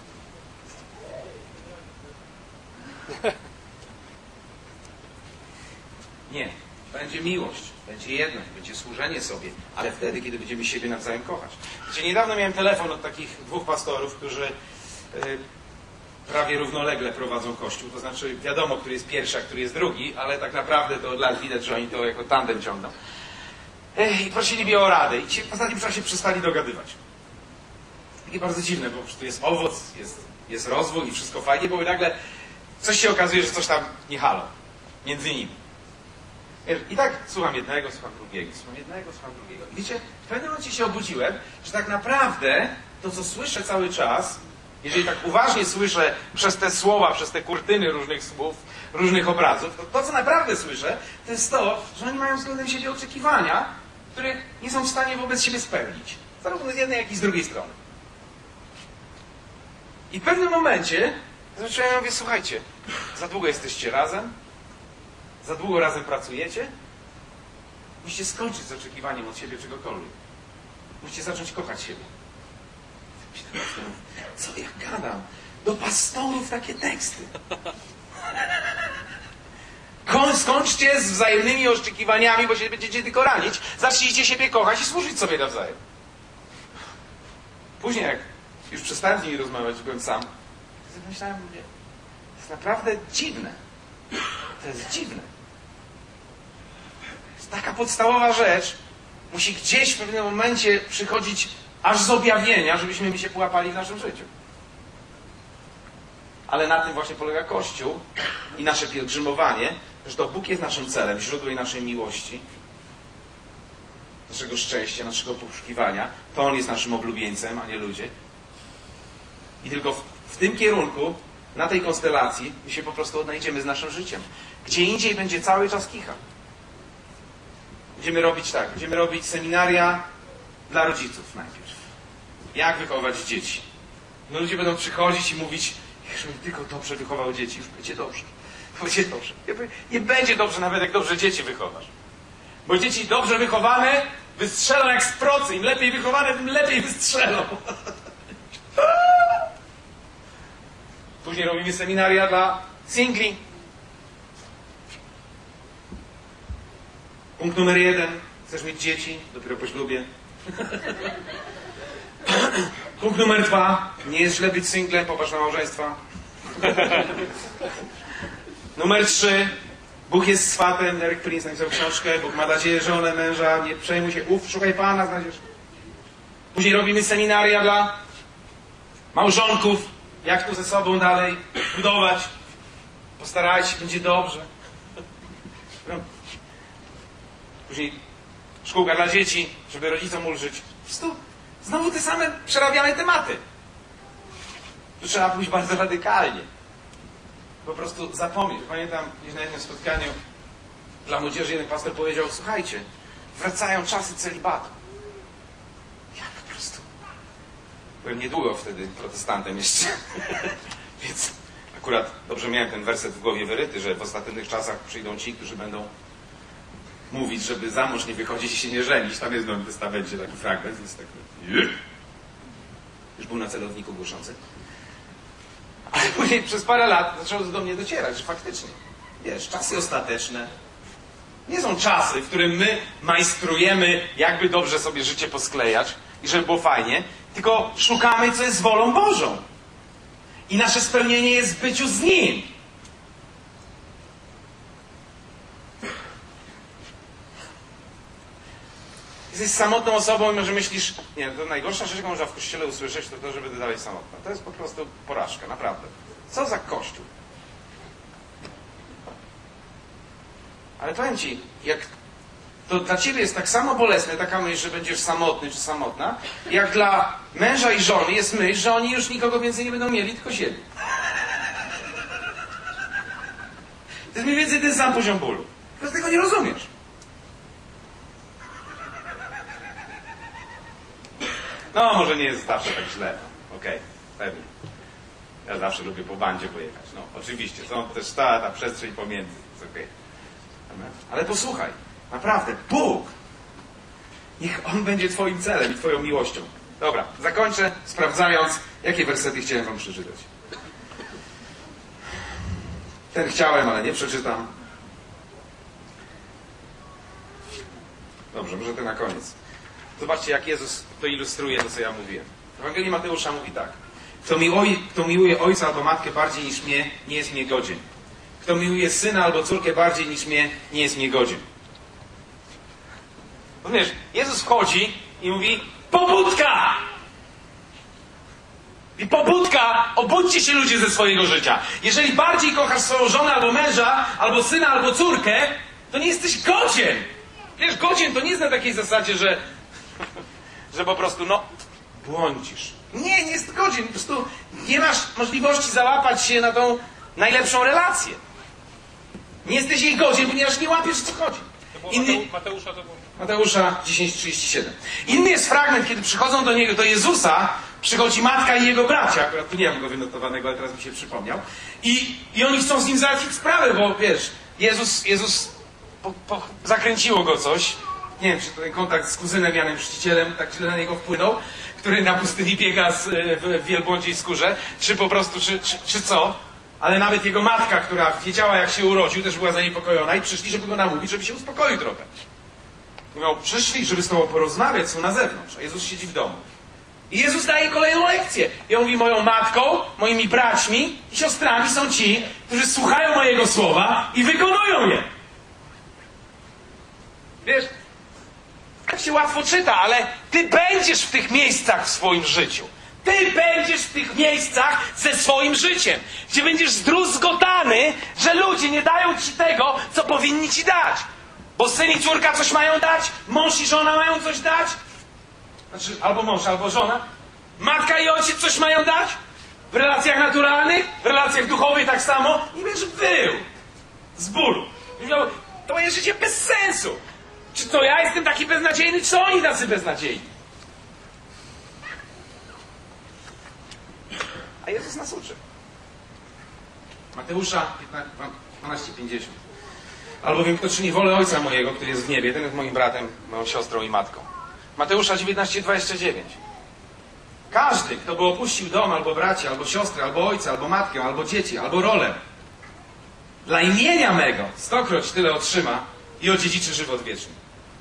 Nie. Będzie miłość, będzie jedność, będzie służenie sobie, ale wtedy, kiedy będziemy siebie nawzajem kochać. Wiecie, niedawno miałem telefon od takich dwóch pastorów, którzy prawie równolegle prowadzą Kościół. To znaczy wiadomo, który jest pierwszy, a który jest drugi, ale tak naprawdę to od lat widać, że oni to jako tandem ciągną. I prosili mnie o radę. I w ostatnim czasie przestali dogadywać. Takie bardzo dziwne, bo tu jest owoc, jest rozwój i wszystko fajnie, bo nagle coś się okazuje, że coś tam nie halo między nimi. I tak słucham jednego, słucham drugiego, słucham jednego, słucham drugiego. I wiecie, w pewnym momencie się obudziłem, że tak naprawdę to, co słyszę cały czas, jeżeli tak uważnie słyszę przez te słowa, przez te kurtyny różnych słów, różnych obrazów, to co naprawdę słyszę, to jest to, że oni mają względem siebie oczekiwania, których nie są w stanie wobec siebie spełnić. Zarówno z jednej, jak i z drugiej strony. I w pewnym momencie zacząłem mówić, słuchajcie, za długo jesteście razem, za długo razem pracujecie, musicie skończyć z oczekiwaniem od siebie czegokolwiek. Musicie zacząć kochać siebie. Co ja gadam? Do pastorów takie teksty. Skończcie z wzajemnymi oczekiwaniami, bo się będziecie tylko ranić. Zacznijcie siebie kochać i służyć sobie nawzajem. Później, jak już przestałem z nimi rozmawiać, byłem sam, myślałem, to jest naprawdę dziwne. To jest dziwne. To jest taka podstawowa rzecz. Musi gdzieś w pewnym momencie przychodzić aż z objawienia, żebyśmy się połapali w naszym życiu. Ale na tym właśnie polega Kościół i nasze pielgrzymowanie, że to Bóg jest naszym celem, źródłem naszej miłości, naszego szczęścia, naszego poszukiwania. To On jest naszym oblubieńcem, a nie ludzie. I tylko w tym kierunku, na tej konstelacji, my się po prostu odnajdziemy z naszym życiem. Gdzie indziej będzie cały czas kicha. Będziemy robić tak, będziemy robić seminaria dla rodziców najpierw. Jak wychować dzieci. No ludzie będą przychodzić i mówić, żebym tylko dobrze wychował dzieci, już będzie dobrze. Będzie dobrze. Nie będzie dobrze nawet jak dobrze dzieci wychowasz. Bo dzieci dobrze wychowane wystrzelą jak z procy. Im lepiej wychowane, tym lepiej wystrzelą. Później robimy seminaria dla singli. Punkt numer 1. Chcesz mieć dzieci? Dopiero po ślubie. Punkt numer 2. Nie jest źle być singlem, popatrz na małżeństwa. Numer 3. Bóg jest swatem. Derek Prince napisał książkę. Bóg ma nadzieję, żonę, męża. Nie przejmuj się. Szukaj Pana, znajdziesz. Później robimy seminaria dla małżonków. Jak tu ze sobą dalej budować. Postarajcie się, będzie dobrze. Później szkółka dla dzieci, żeby rodzicom ulżyć. Po prostu znowu te same przerabiane tematy. Tu trzeba pójść bardzo radykalnie. Po prostu zapomnieć. Pamiętam, gdzieś na jednym spotkaniu dla młodzieży jeden pastor powiedział: słuchajcie, wracają czasy celibatu. Ja po prostu... Byłem niedługo wtedy protestantem jeszcze. Więc akurat dobrze miałem ten werset w głowie wyryty, że w ostatecznych czasach przyjdą ci, którzy będą mówić, żeby za mąż nie wychodzić i się nie żenić. Tam jest w Nowym Testamencie taki fragment, więc tak... Już był na celowniku głoszący. Ale później przez parę lat zaczęło do mnie docierać, że faktycznie, wiesz, czasy ostateczne nie są czasy, w którym my majstrujemy, jakby dobrze sobie życie posklejać i żeby było fajnie, tylko szukamy, co jest wolą Bożą. I nasze spełnienie jest w byciu z Nim. Jesteś samotną osobą i może myślisz, nie, to najgorsza rzecz, jaką można w kościele usłyszeć, to to, żeby dalej samotna. To jest po prostu porażka, naprawdę. Co za kościół? Ale powiem Ci, jak to dla Ciebie jest tak samo bolesne, taka myśl, że będziesz samotny czy samotna, jak dla męża i żony jest myśl, że oni już nikogo więcej nie będą mieli, tylko siebie. To jest mniej więcej ten sam poziom bólu. Po prostu tego nie rozumiesz. No, może nie jest zawsze tak źle. Okej, pewnie. Ja zawsze lubię po bandzie pojechać. No, oczywiście. Są też ta przestrzeń pomiędzy. Jest okej. Ale posłuchaj. Naprawdę, Bóg. Niech On będzie Twoim celem i Twoją miłością. Dobra, zakończę sprawdzając, jakie wersety chciałem Wam przeczytać. Ten chciałem, ale nie przeczytam. Dobrze, może ten na koniec. Zobaczcie, jak Jezus to ilustruje, to co ja mówiłem. W Ewangelii Mateusza mówi tak. Kto miłuje ojca albo matkę bardziej niż mnie, nie jest mnie godzien. Kto miłuje syna albo córkę bardziej niż mnie, nie jest mnie godzien. Rozumiesz, Jezus wchodzi i mówi: pobudka! I pobudka, obudźcie się ludzie ze swojego życia. Jeżeli bardziej kochasz swoją żonę albo męża, albo syna, albo córkę, to nie jesteś godzien. Wiesz, godzien to nie jest na takiej zasadzie, że po prostu, błądzisz. Nie jest godzien. Po prostu nie masz możliwości załapać się na tą najlepszą relację. Nie jesteś jej godzien, ponieważ nie łapiesz, o co chodzi. Mateusza 10:37. Inny jest fragment, kiedy przychodzą do Jezusa, przychodzi matka i jego bracia. Akurat tu nie mam go wynotowanego, ale teraz mi się przypomniał. I oni chcą z nim załatwić sprawę, bo wiesz, Jezus zakręciło go coś. Nie wiem, czy ten kontakt z kuzynem Janem Chrzcicielem tak źle na niego wpłynął, który na pustyni biega w wielbłądziej skórze, czy po prostu, czy co. Ale nawet jego matka, która wiedziała, jak się urodził, też była zaniepokojona i przyszli, żeby go namówić, żeby się uspokoił trochę. Mówią, przyszli, żeby z tobą porozmawiać, są na zewnątrz, a Jezus siedzi w domu. I Jezus daje kolejną lekcję. I on mówi: moją matką, moimi braćmi i siostrami są ci, którzy słuchają mojego słowa i wykonują je. Wiesz, tak się łatwo czyta, ale ty będziesz w tych miejscach w swoim życiu. Ty będziesz w tych miejscach ze swoim życiem, gdzie będziesz zdruzgotany, że ludzie nie dają ci tego, co powinni ci dać. Bo syn i córka coś mają dać, mąż i żona mają coś dać. Znaczy, albo mąż, albo żona. Matka i ojciec coś mają dać. W relacjach naturalnych, w relacjach duchowych tak samo. I będziesz wył z bólu. To jest życie bez sensu. Czy to ja jestem taki beznadziejny, czy oni tacy beznadziejni? A Jezus nas uczy. Mateusza 12:50. Albowiem kto czyni wolę Ojca mojego, który jest w niebie, ten jest moim bratem, moją siostrą i matką. Mateusza 19:29. Każdy, kto by opuścił dom, albo bracia, albo siostrę, albo ojca, albo matkę, albo dzieci, albo rolę, dla imienia mego 100-kroć tyle otrzyma i odziedziczy żywot wieczny.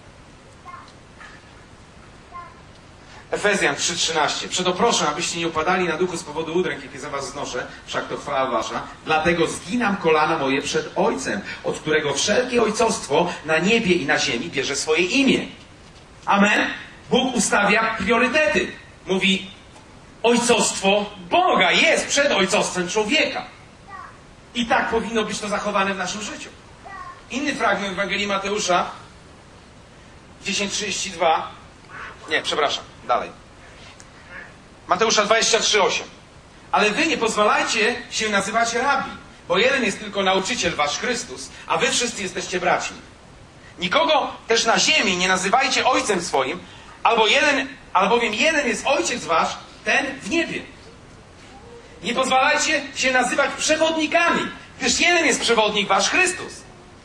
Efezjan 3:13. Przeto proszę, abyście nie upadali na duchu z powodu udręk, jakie za was znoszę, wszak to chwała wasza. Dlatego zginam kolana moje przed Ojcem, od którego wszelkie ojcostwo na niebie i na ziemi bierze swoje imię. Amen? Bóg ustawia priorytety. Mówi, ojcostwo Boga jest przed ojcostwem człowieka. I tak powinno być to zachowane w naszym życiu. Inny fragment Ewangelii Mateusza 10:32. Nie, przepraszam, dalej. Mateusza 23:8. Ale wy nie pozwalajcie się nazywać rabbi, bo jeden jest tylko nauczyciel wasz Chrystus, a wy wszyscy jesteście braćmi. Nikogo też na ziemi nie nazywajcie ojcem swoim, albowiem jeden jest ojciec wasz, ten w niebie. Nie pozwalajcie się nazywać przewodnikami, gdyż jeden jest przewodnik wasz Chrystus.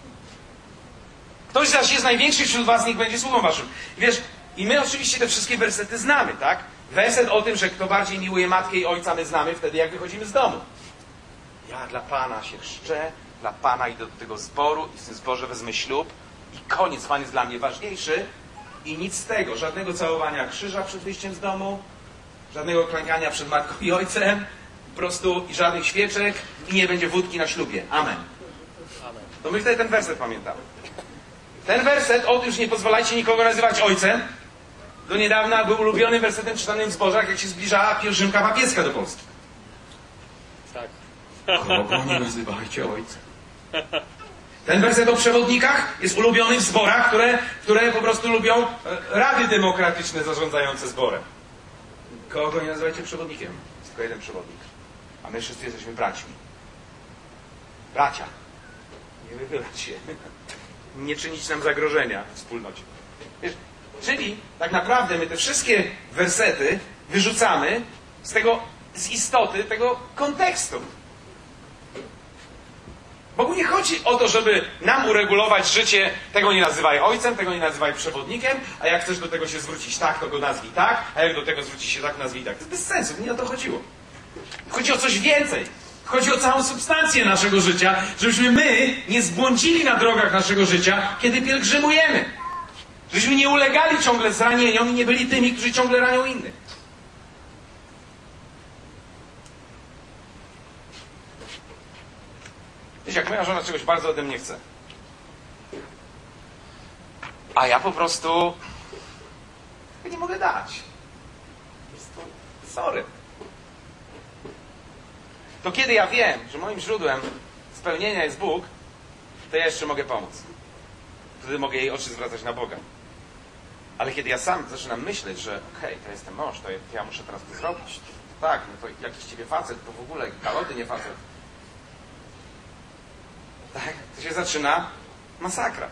Ktoś zaś jest największy wśród was, niech będzie sługą waszym. Wiesz, i my oczywiście te wszystkie wersety znamy, tak? Werset o tym, że kto bardziej miłuje matkę i ojca, my znamy wtedy, jak wychodzimy z domu. Ja dla Pana się chrzczę, dla Pana idę do tego zboru i w tym zborze wezmę ślub i koniec, Pan jest dla mnie ważniejszy i nic z tego, żadnego całowania krzyża przed wyjściem z domu, żadnego klękania przed matką i ojcem, po prostu i żadnych świeczek i nie będzie wódki na ślubie. Amen. To my wtedy ten werset pamiętamy. Ten werset o tym, że nie pozwalajcie nikogo nazywać ojcem, do niedawna był ulubionym wersetem czytanym w zbożach, jak się zbliżała pielgrzymka papieska do Polski. Tak. Kogo nie nazywajcie ojcem. Ten werset o przewodnikach jest ulubiony w zborach, które po prostu lubią rady demokratyczne zarządzające zborem. Kogo nie nazywajcie przewodnikiem. Jest tylko jeden przewodnik. A my wszyscy jesteśmy braćmi. Bracia. Nie wychylać się. Nie czynić nam zagrożenia w wspólnocie. Wiesz, czyli tak naprawdę my te wszystkie wersety wyrzucamy z istoty tego kontekstu. Bogu nie chodzi o to, żeby nam uregulować życie, tego nie nazywaj ojcem, tego nie nazywaj przewodnikiem, a jak chcesz do tego się zwrócić tak, to go nazwij tak, a jak do tego zwrócić się tak, nazwij tak. To jest bez sensu, nie o to chodziło. Chodzi o coś więcej. Chodzi o całą substancję naszego życia, żebyśmy my nie zbłądzili na drogach naszego życia, kiedy pielgrzymujemy. Żebyśmy nie ulegali ciągle zranieniom i nie byli tymi, którzy ciągle ranią innych. Wiesz, jak moja żona czegoś bardzo ode mnie chce, a ja po prostu nie mogę dać. Po prostu sorry. To kiedy ja wiem, że moim źródłem spełnienia jest Bóg, to ja jeszcze mogę pomóc. Wtedy mogę jej oczy zwracać na Boga. Ale kiedy ja sam zaczynam myśleć, że okej, to jestem mąż, to ja muszę teraz to zrobić. Tak, no to jakiś ciebie facet, to w ogóle kalody nie facet. Tak, to się zaczyna masakra.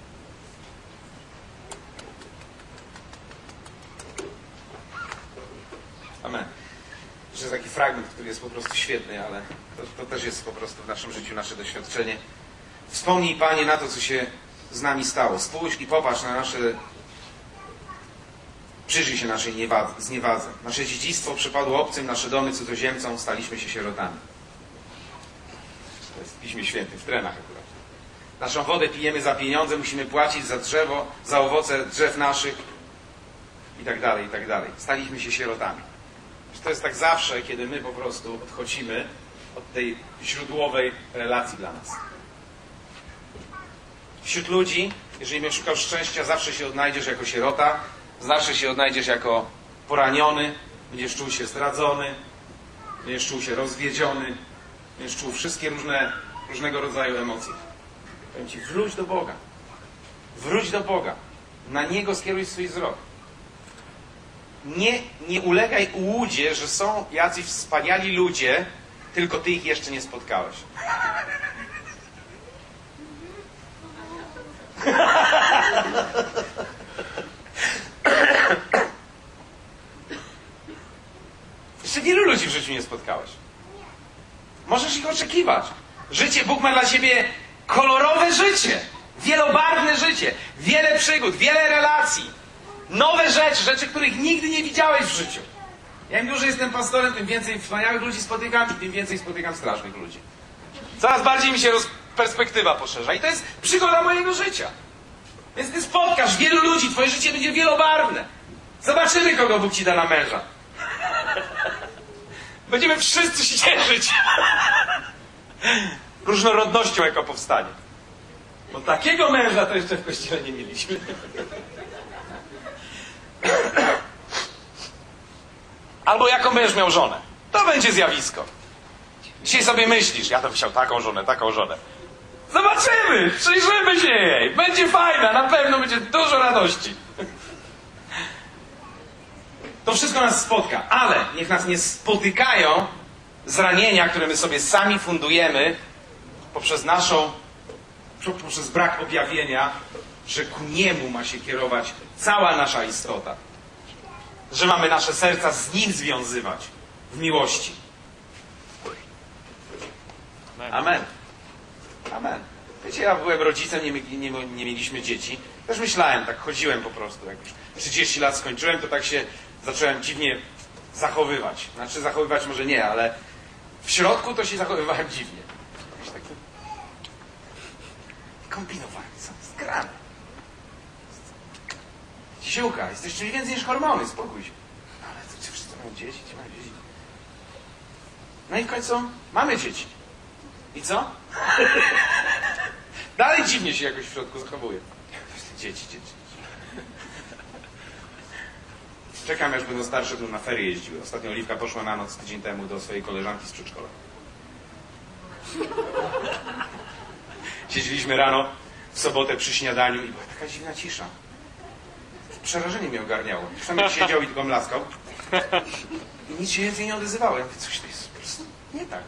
Amen. To jest taki fragment, który jest po prostu świetny, ale to też jest po prostu w naszym życiu nasze doświadczenie. Wspomnij, Panie, na to, co się z nami stało. Spójrz i popatrz na nasze... Przyjrzyj się naszej zniewadze. Nasze dziedzictwo przypadło obcym, nasze domy cudzoziemcom, staliśmy się sierotami. To jest w Piśmie Świętym, w Trenach akurat. Naszą wodę pijemy za pieniądze, musimy płacić za drzewo, za owoce drzew naszych i tak dalej, i tak dalej. Staliśmy się sierotami. To jest tak zawsze, kiedy my po prostu odchodzimy od tej źródłowej relacji dla nas. Wśród ludzi, jeżeli będziesz szukał szczęścia, zawsze się odnajdziesz jako sierota, zawsze się odnajdziesz jako poraniony, będziesz czuł się zdradzony, będziesz czuł się rozwiedziony, będziesz czuł wszystkie różnego rodzaju emocje. Powiem Ci, wróć do Boga. Wróć do Boga. Na Niego skieruj swój wzrok. Nie ulegaj ułudzie, że są jacyś wspaniali ludzie, tylko Ty ich jeszcze nie spotkałeś. Jeszcze wielu ludzi w życiu nie spotkałeś. Możesz ich oczekiwać. Życie, Bóg ma dla Ciebie kolorowe życie, wielobarwne życie, wiele przygód, wiele relacji, nowe rzeczy, których nigdy nie widziałeś w życiu. Ja im dłużej jestem pastorem, tym więcej wspaniałych ludzi spotykam i tym więcej spotykam strasznych ludzi. Coraz bardziej mi się perspektywa poszerza i to jest przygoda mojego życia. Więc Ty spotkasz wielu ludzi, Twoje życie będzie wielobarwne. Zobaczymy, kogo Bóg Ci da na męża. Będziemy wszyscy się cieszyć różnorodnością, jaka powstanie. Bo takiego męża to jeszcze w Kościele nie mieliśmy. Albo jaką będziesz miał żonę. To będzie zjawisko. Dzisiaj sobie myślisz, ja to bym chciał taką żonę. Zobaczymy, przyjrzymy się jej. Będzie fajna, na pewno będzie dużo radości. To wszystko nas spotka, ale niech nas nie spotykają zranienia, które my sobie sami fundujemy poprzez poprzez brak objawienia, że ku niemu ma się kierować cała nasza istota. Że mamy nasze serca z nim związywać w miłości. Amen. Amen. Wiecie, ja byłem rodzicem, nie mieliśmy dzieci. Też myślałem, tak chodziłem po prostu. Jak już 30 lat skończyłem, to tak się zacząłem dziwnie zachowywać. Znaczy zachowywać może nie, ale w środku to się zachowywałem dziwnie. Jakiś taki kombinowałem, co jest grane. Siłka, jesteś czymś więcej niż hormony, spokój się. Ale to wszyscy mają dzieci, ci mają dzieci. No i w końcu mamy dzieci. I co? Dalej dziwnie się jakoś w środku zachowuje. Dzieci. Czekam, aż będą starsze, to na ferie jeździły. Ostatnio Oliwka poszła na noc tydzień temu do swojej koleżanki z przedszkola. Siedzieliśmy rano w sobotę przy śniadaniu i była taka dziwna cisza. Przerażenie mnie ogarniało. Sam siedział i tylko mlaskał. I nic się więcej nie odezwało. Ja mówię, coś to jest po prostu nie tak.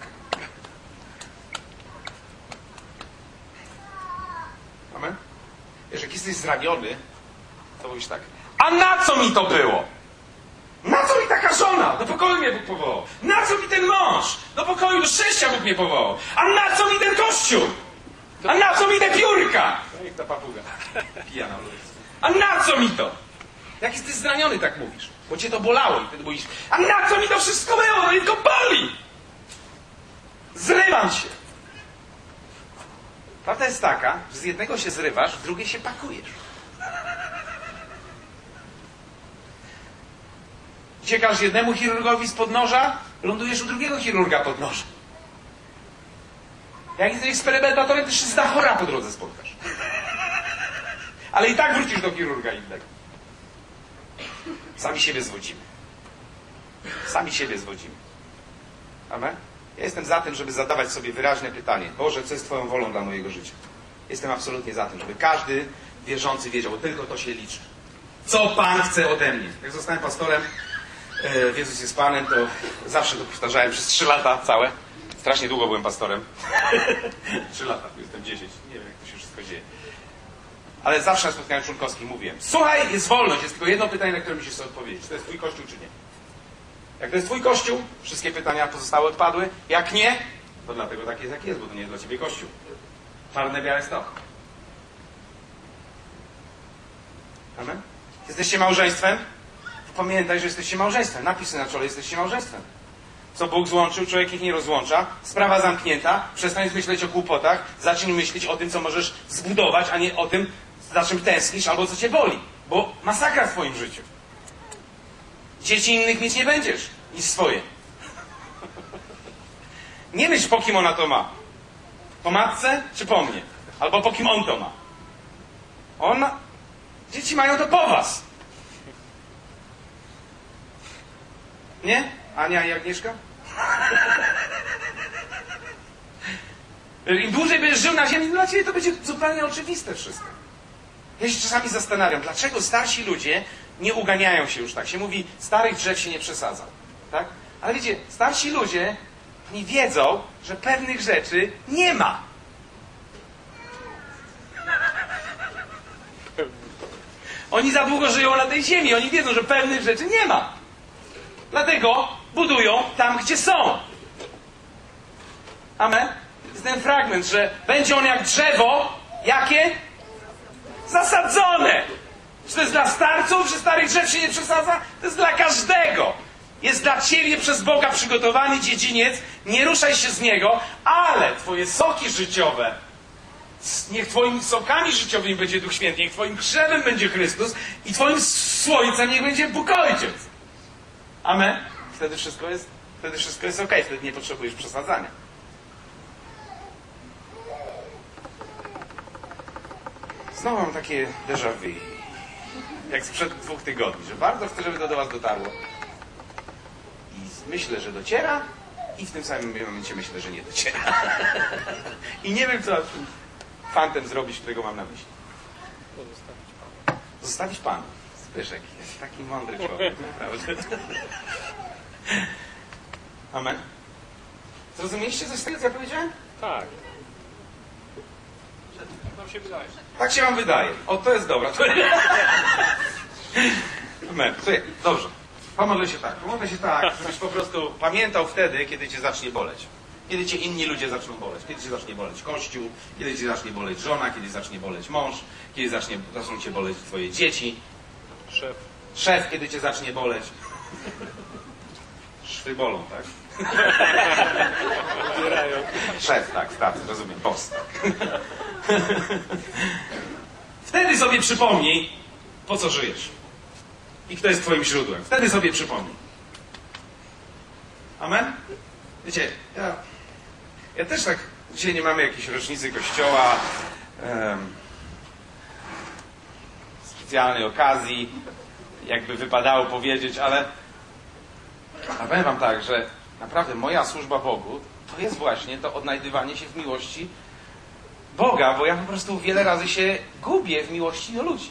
Amen? Wiesz, jak jesteś zraniony, to mówisz tak. A na co mi to było? Na co mi taka żona? Do pokoju mnie Bóg powołał. Na co mi ten mąż? Do pokoju, do szczęścia Bóg mnie powołał. A na co mi ten kościół? A na co mi te piórka? No jak ta papuga. Pijana. A na co mi to? Jak jesteś zraniony, tak mówisz. Bo cię to bolało i wtedy mówisz, a na co mi to wszystko było? No i tylko boli. Zrywam się. Prawda jest taka, że z jednego się zrywasz, w drugie się pakujesz. Uciekasz jednemu chirurgowi spod noża, lądujesz u drugiego chirurga pod nożem. Jak jesteś eksperymentatorem, to się znachora po drodze spotkasz. Ale i tak wrócisz do chirurga innego. Sami siebie zwodzimy. Sami siebie zwodzimy. Amen? Ja jestem za tym, żeby zadawać sobie wyraźne pytanie. Boże, co jest Twoją wolą dla mojego życia? Jestem absolutnie za tym, żeby każdy wierzący wiedział, bo tylko to się liczy. Co Pan chce ode mnie? Jak zostałem pastorem, Jezus jest Panem, to zawsze to powtarzałem przez 3 lata całe. Strasznie długo byłem pastorem. 3 lata, jestem 10. Nie wiem, jak to się wszystko dzieje. Ale zawsze na spotkaniu członkowskim mówiłem, słuchaj, jest wolność, jest tylko jedno pytanie, na które musisz sobie odpowiedzieć. Czy to jest Twój Kościół, czy nie? Jak to jest Twój Kościół, wszystkie pytania pozostałe odpadły. Jak nie, to dlatego tak jest, jak jest, bo to nie jest dla Ciebie Kościół. Czarne, białe stoch. Amen? Jesteście małżeństwem? Pamiętaj, że jesteście małżeństwem. Napisy na czole, jesteście małżeństwem. Co Bóg złączył, człowiek ich nie rozłącza. Sprawa zamknięta. Przestań myśleć o głupotach. Zacznij myśleć o tym, co możesz zbudować, a nie o tym, za czym tęsknisz albo co Cię boli. Bo masakra w Twoim życiu. Dzieci innych mieć nie będziesz niż swoje. Nie myśl, po kim ona to ma. Po matce czy po mnie? Albo po kim on to ma. Dzieci mają to po was. Nie? Ania i Agnieszka? Im dłużej będziesz żył na ziemi, dla Ciebie to będzie zupełnie oczywiste wszystko. Ja się czasami zastanawiam, dlaczego starsi ludzie nie uganiają się już tak. Się mówi, starych drzew się nie przesadza. Tak? Ale wiecie, starsi ludzie nie wiedzą, że pewnych rzeczy nie ma. Oni za długo żyją na tej ziemi. Oni wiedzą, że pewnych rzeczy nie ma. Dlatego budują tam, gdzie są. Amen? Jest ten fragment, że będzie on jak drzewo. Jakie? Zasadzone. Czy to jest dla starców, że starych drzew się nie przesadza? To jest dla każdego. Jest dla Ciebie przez Boga przygotowany dziedziniec. Nie ruszaj się z niego, ale Twoje soki życiowe, niech Twoimi sokami życiowymi będzie Duch Święty, niech Twoim krzewem będzie Chrystus i Twoim słońcem niech będzie Bóg Ojciec. Amen? Wtedy wszystko jest okej, wtedy nie potrzebujesz przesadzania. Znowu mam takie déjà vu, jak sprzed 2 tygodni, że bardzo chcę, żeby to do Was dotarło. I myślę, że dociera i w tym samym momencie myślę, że nie dociera. I nie wiem, co fantem zrobić, którego mam na myśli? Pozostawić Pana. Zostawić Panu. Zbyszek jest taki mądry człowiek, naprawdę. Amen. Zrozumieliście coś z tego, co ja powiedziałem? Tak. Nam się wydaje. Tak się wam wydaje. O, to jest dobra. Amen. Słuchaj, dobrze. Pomodlę się tak. Pomodlę się tak, żebyś po prostu pamiętał wtedy, kiedy cię zacznie boleć. Kiedy cię inni ludzie zaczną boleć. Kiedy cię zacznie boleć Kościół, kiedy cię zacznie boleć żona, kiedy zacznie boleć mąż, kiedy zaczną cię boleć twoje dzieci. Szef. Szef, kiedy cię zacznie boleć. Szwy bolą, tak? Zbierają. Szef, tak, stacy, rozumiem, boss, tak. Wtedy sobie przypomnij, po co żyjesz. I kto jest twoim źródłem. Wtedy sobie przypomnij. Amen? Wiecie, ja też tak, dzisiaj nie mamy jakiejś rocznicy Kościoła, specjalnej okazji, jakby wypadało powiedzieć, ale powiem wam tak, że naprawdę moja służba Bogu to jest właśnie to odnajdywanie się w miłości Boga, bo ja po prostu wiele razy się gubię w miłości do ludzi.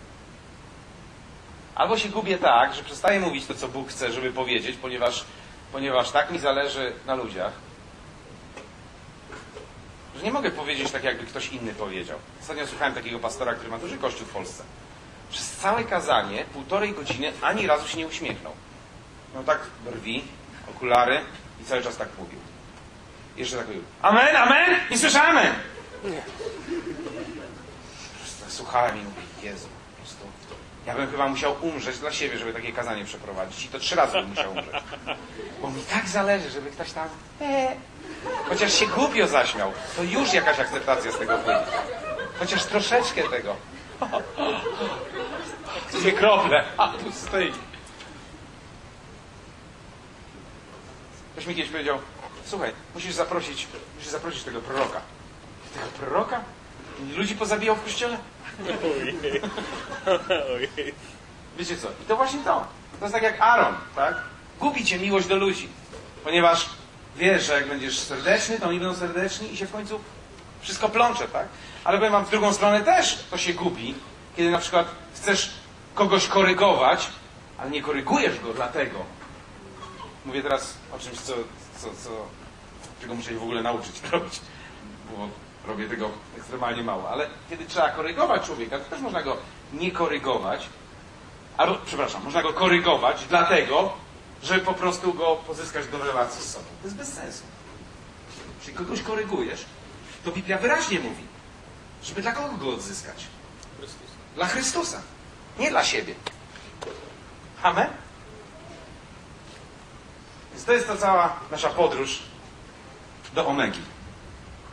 Albo się gubię tak, że przestaję mówić to, co Bóg chce, żeby powiedzieć, ponieważ tak mi zależy na ludziach, że nie mogę powiedzieć tak, jakby ktoś inny powiedział. Ostatnio słuchałem takiego pastora, który ma duży kościół w Polsce. Przez całe kazanie, 1,5 godziny, ani razu się nie uśmiechnął. Miał tak brwi, okulary i cały czas tak mówił. Jeszcze tak mówił. Amen, amen! Nie słyszę amen! Nie. Słuchałem i mówię, Jezu, po prostu. Ja bym chyba musiał umrzeć dla siebie, żeby takie kazanie przeprowadzić. I to 3 razy bym musiał umrzeć. Bo mi tak zależy, żeby ktoś tam... Chociaż się głupio zaśmiał, to już jakaś akceptacja z tego płynie. Chociaż troszeczkę tego. Dwie krople, a tu stoi. Ktoś mi kiedyś powiedział, słuchaj, musisz zaprosić tego proroka. Tego proroka? Ludzi pozabijał w kościele? Ojej. Ojej. Wiecie co? I to właśnie to. To jest tak jak Aaron, tak? Gubi cię miłość do ludzi. Ponieważ wiesz, że jak będziesz serdeczny, to oni będą serdeczni i się w końcu wszystko plącze, tak? Ale powiem wam, w drugą stronę też to się gubi, kiedy na przykład chcesz kogoś korygować, ale nie korygujesz go dlatego. Mówię teraz o czymś, czego muszę się w ogóle nauczyć robić, bo robię tego ekstremalnie mało. Ale kiedy trzeba korygować człowieka, to też można go nie korygować, albo, przepraszam, można go korygować dlatego, żeby po prostu go pozyskać do relacji z sobą. To jest bez sensu. Jeśli kogoś korygujesz, to Biblia wyraźnie mówi, żeby dla kogo go odzyskać? Chrystus. Dla Chrystusa, nie dla siebie. Amen? Więc to jest ta cała nasza podróż do Omegi.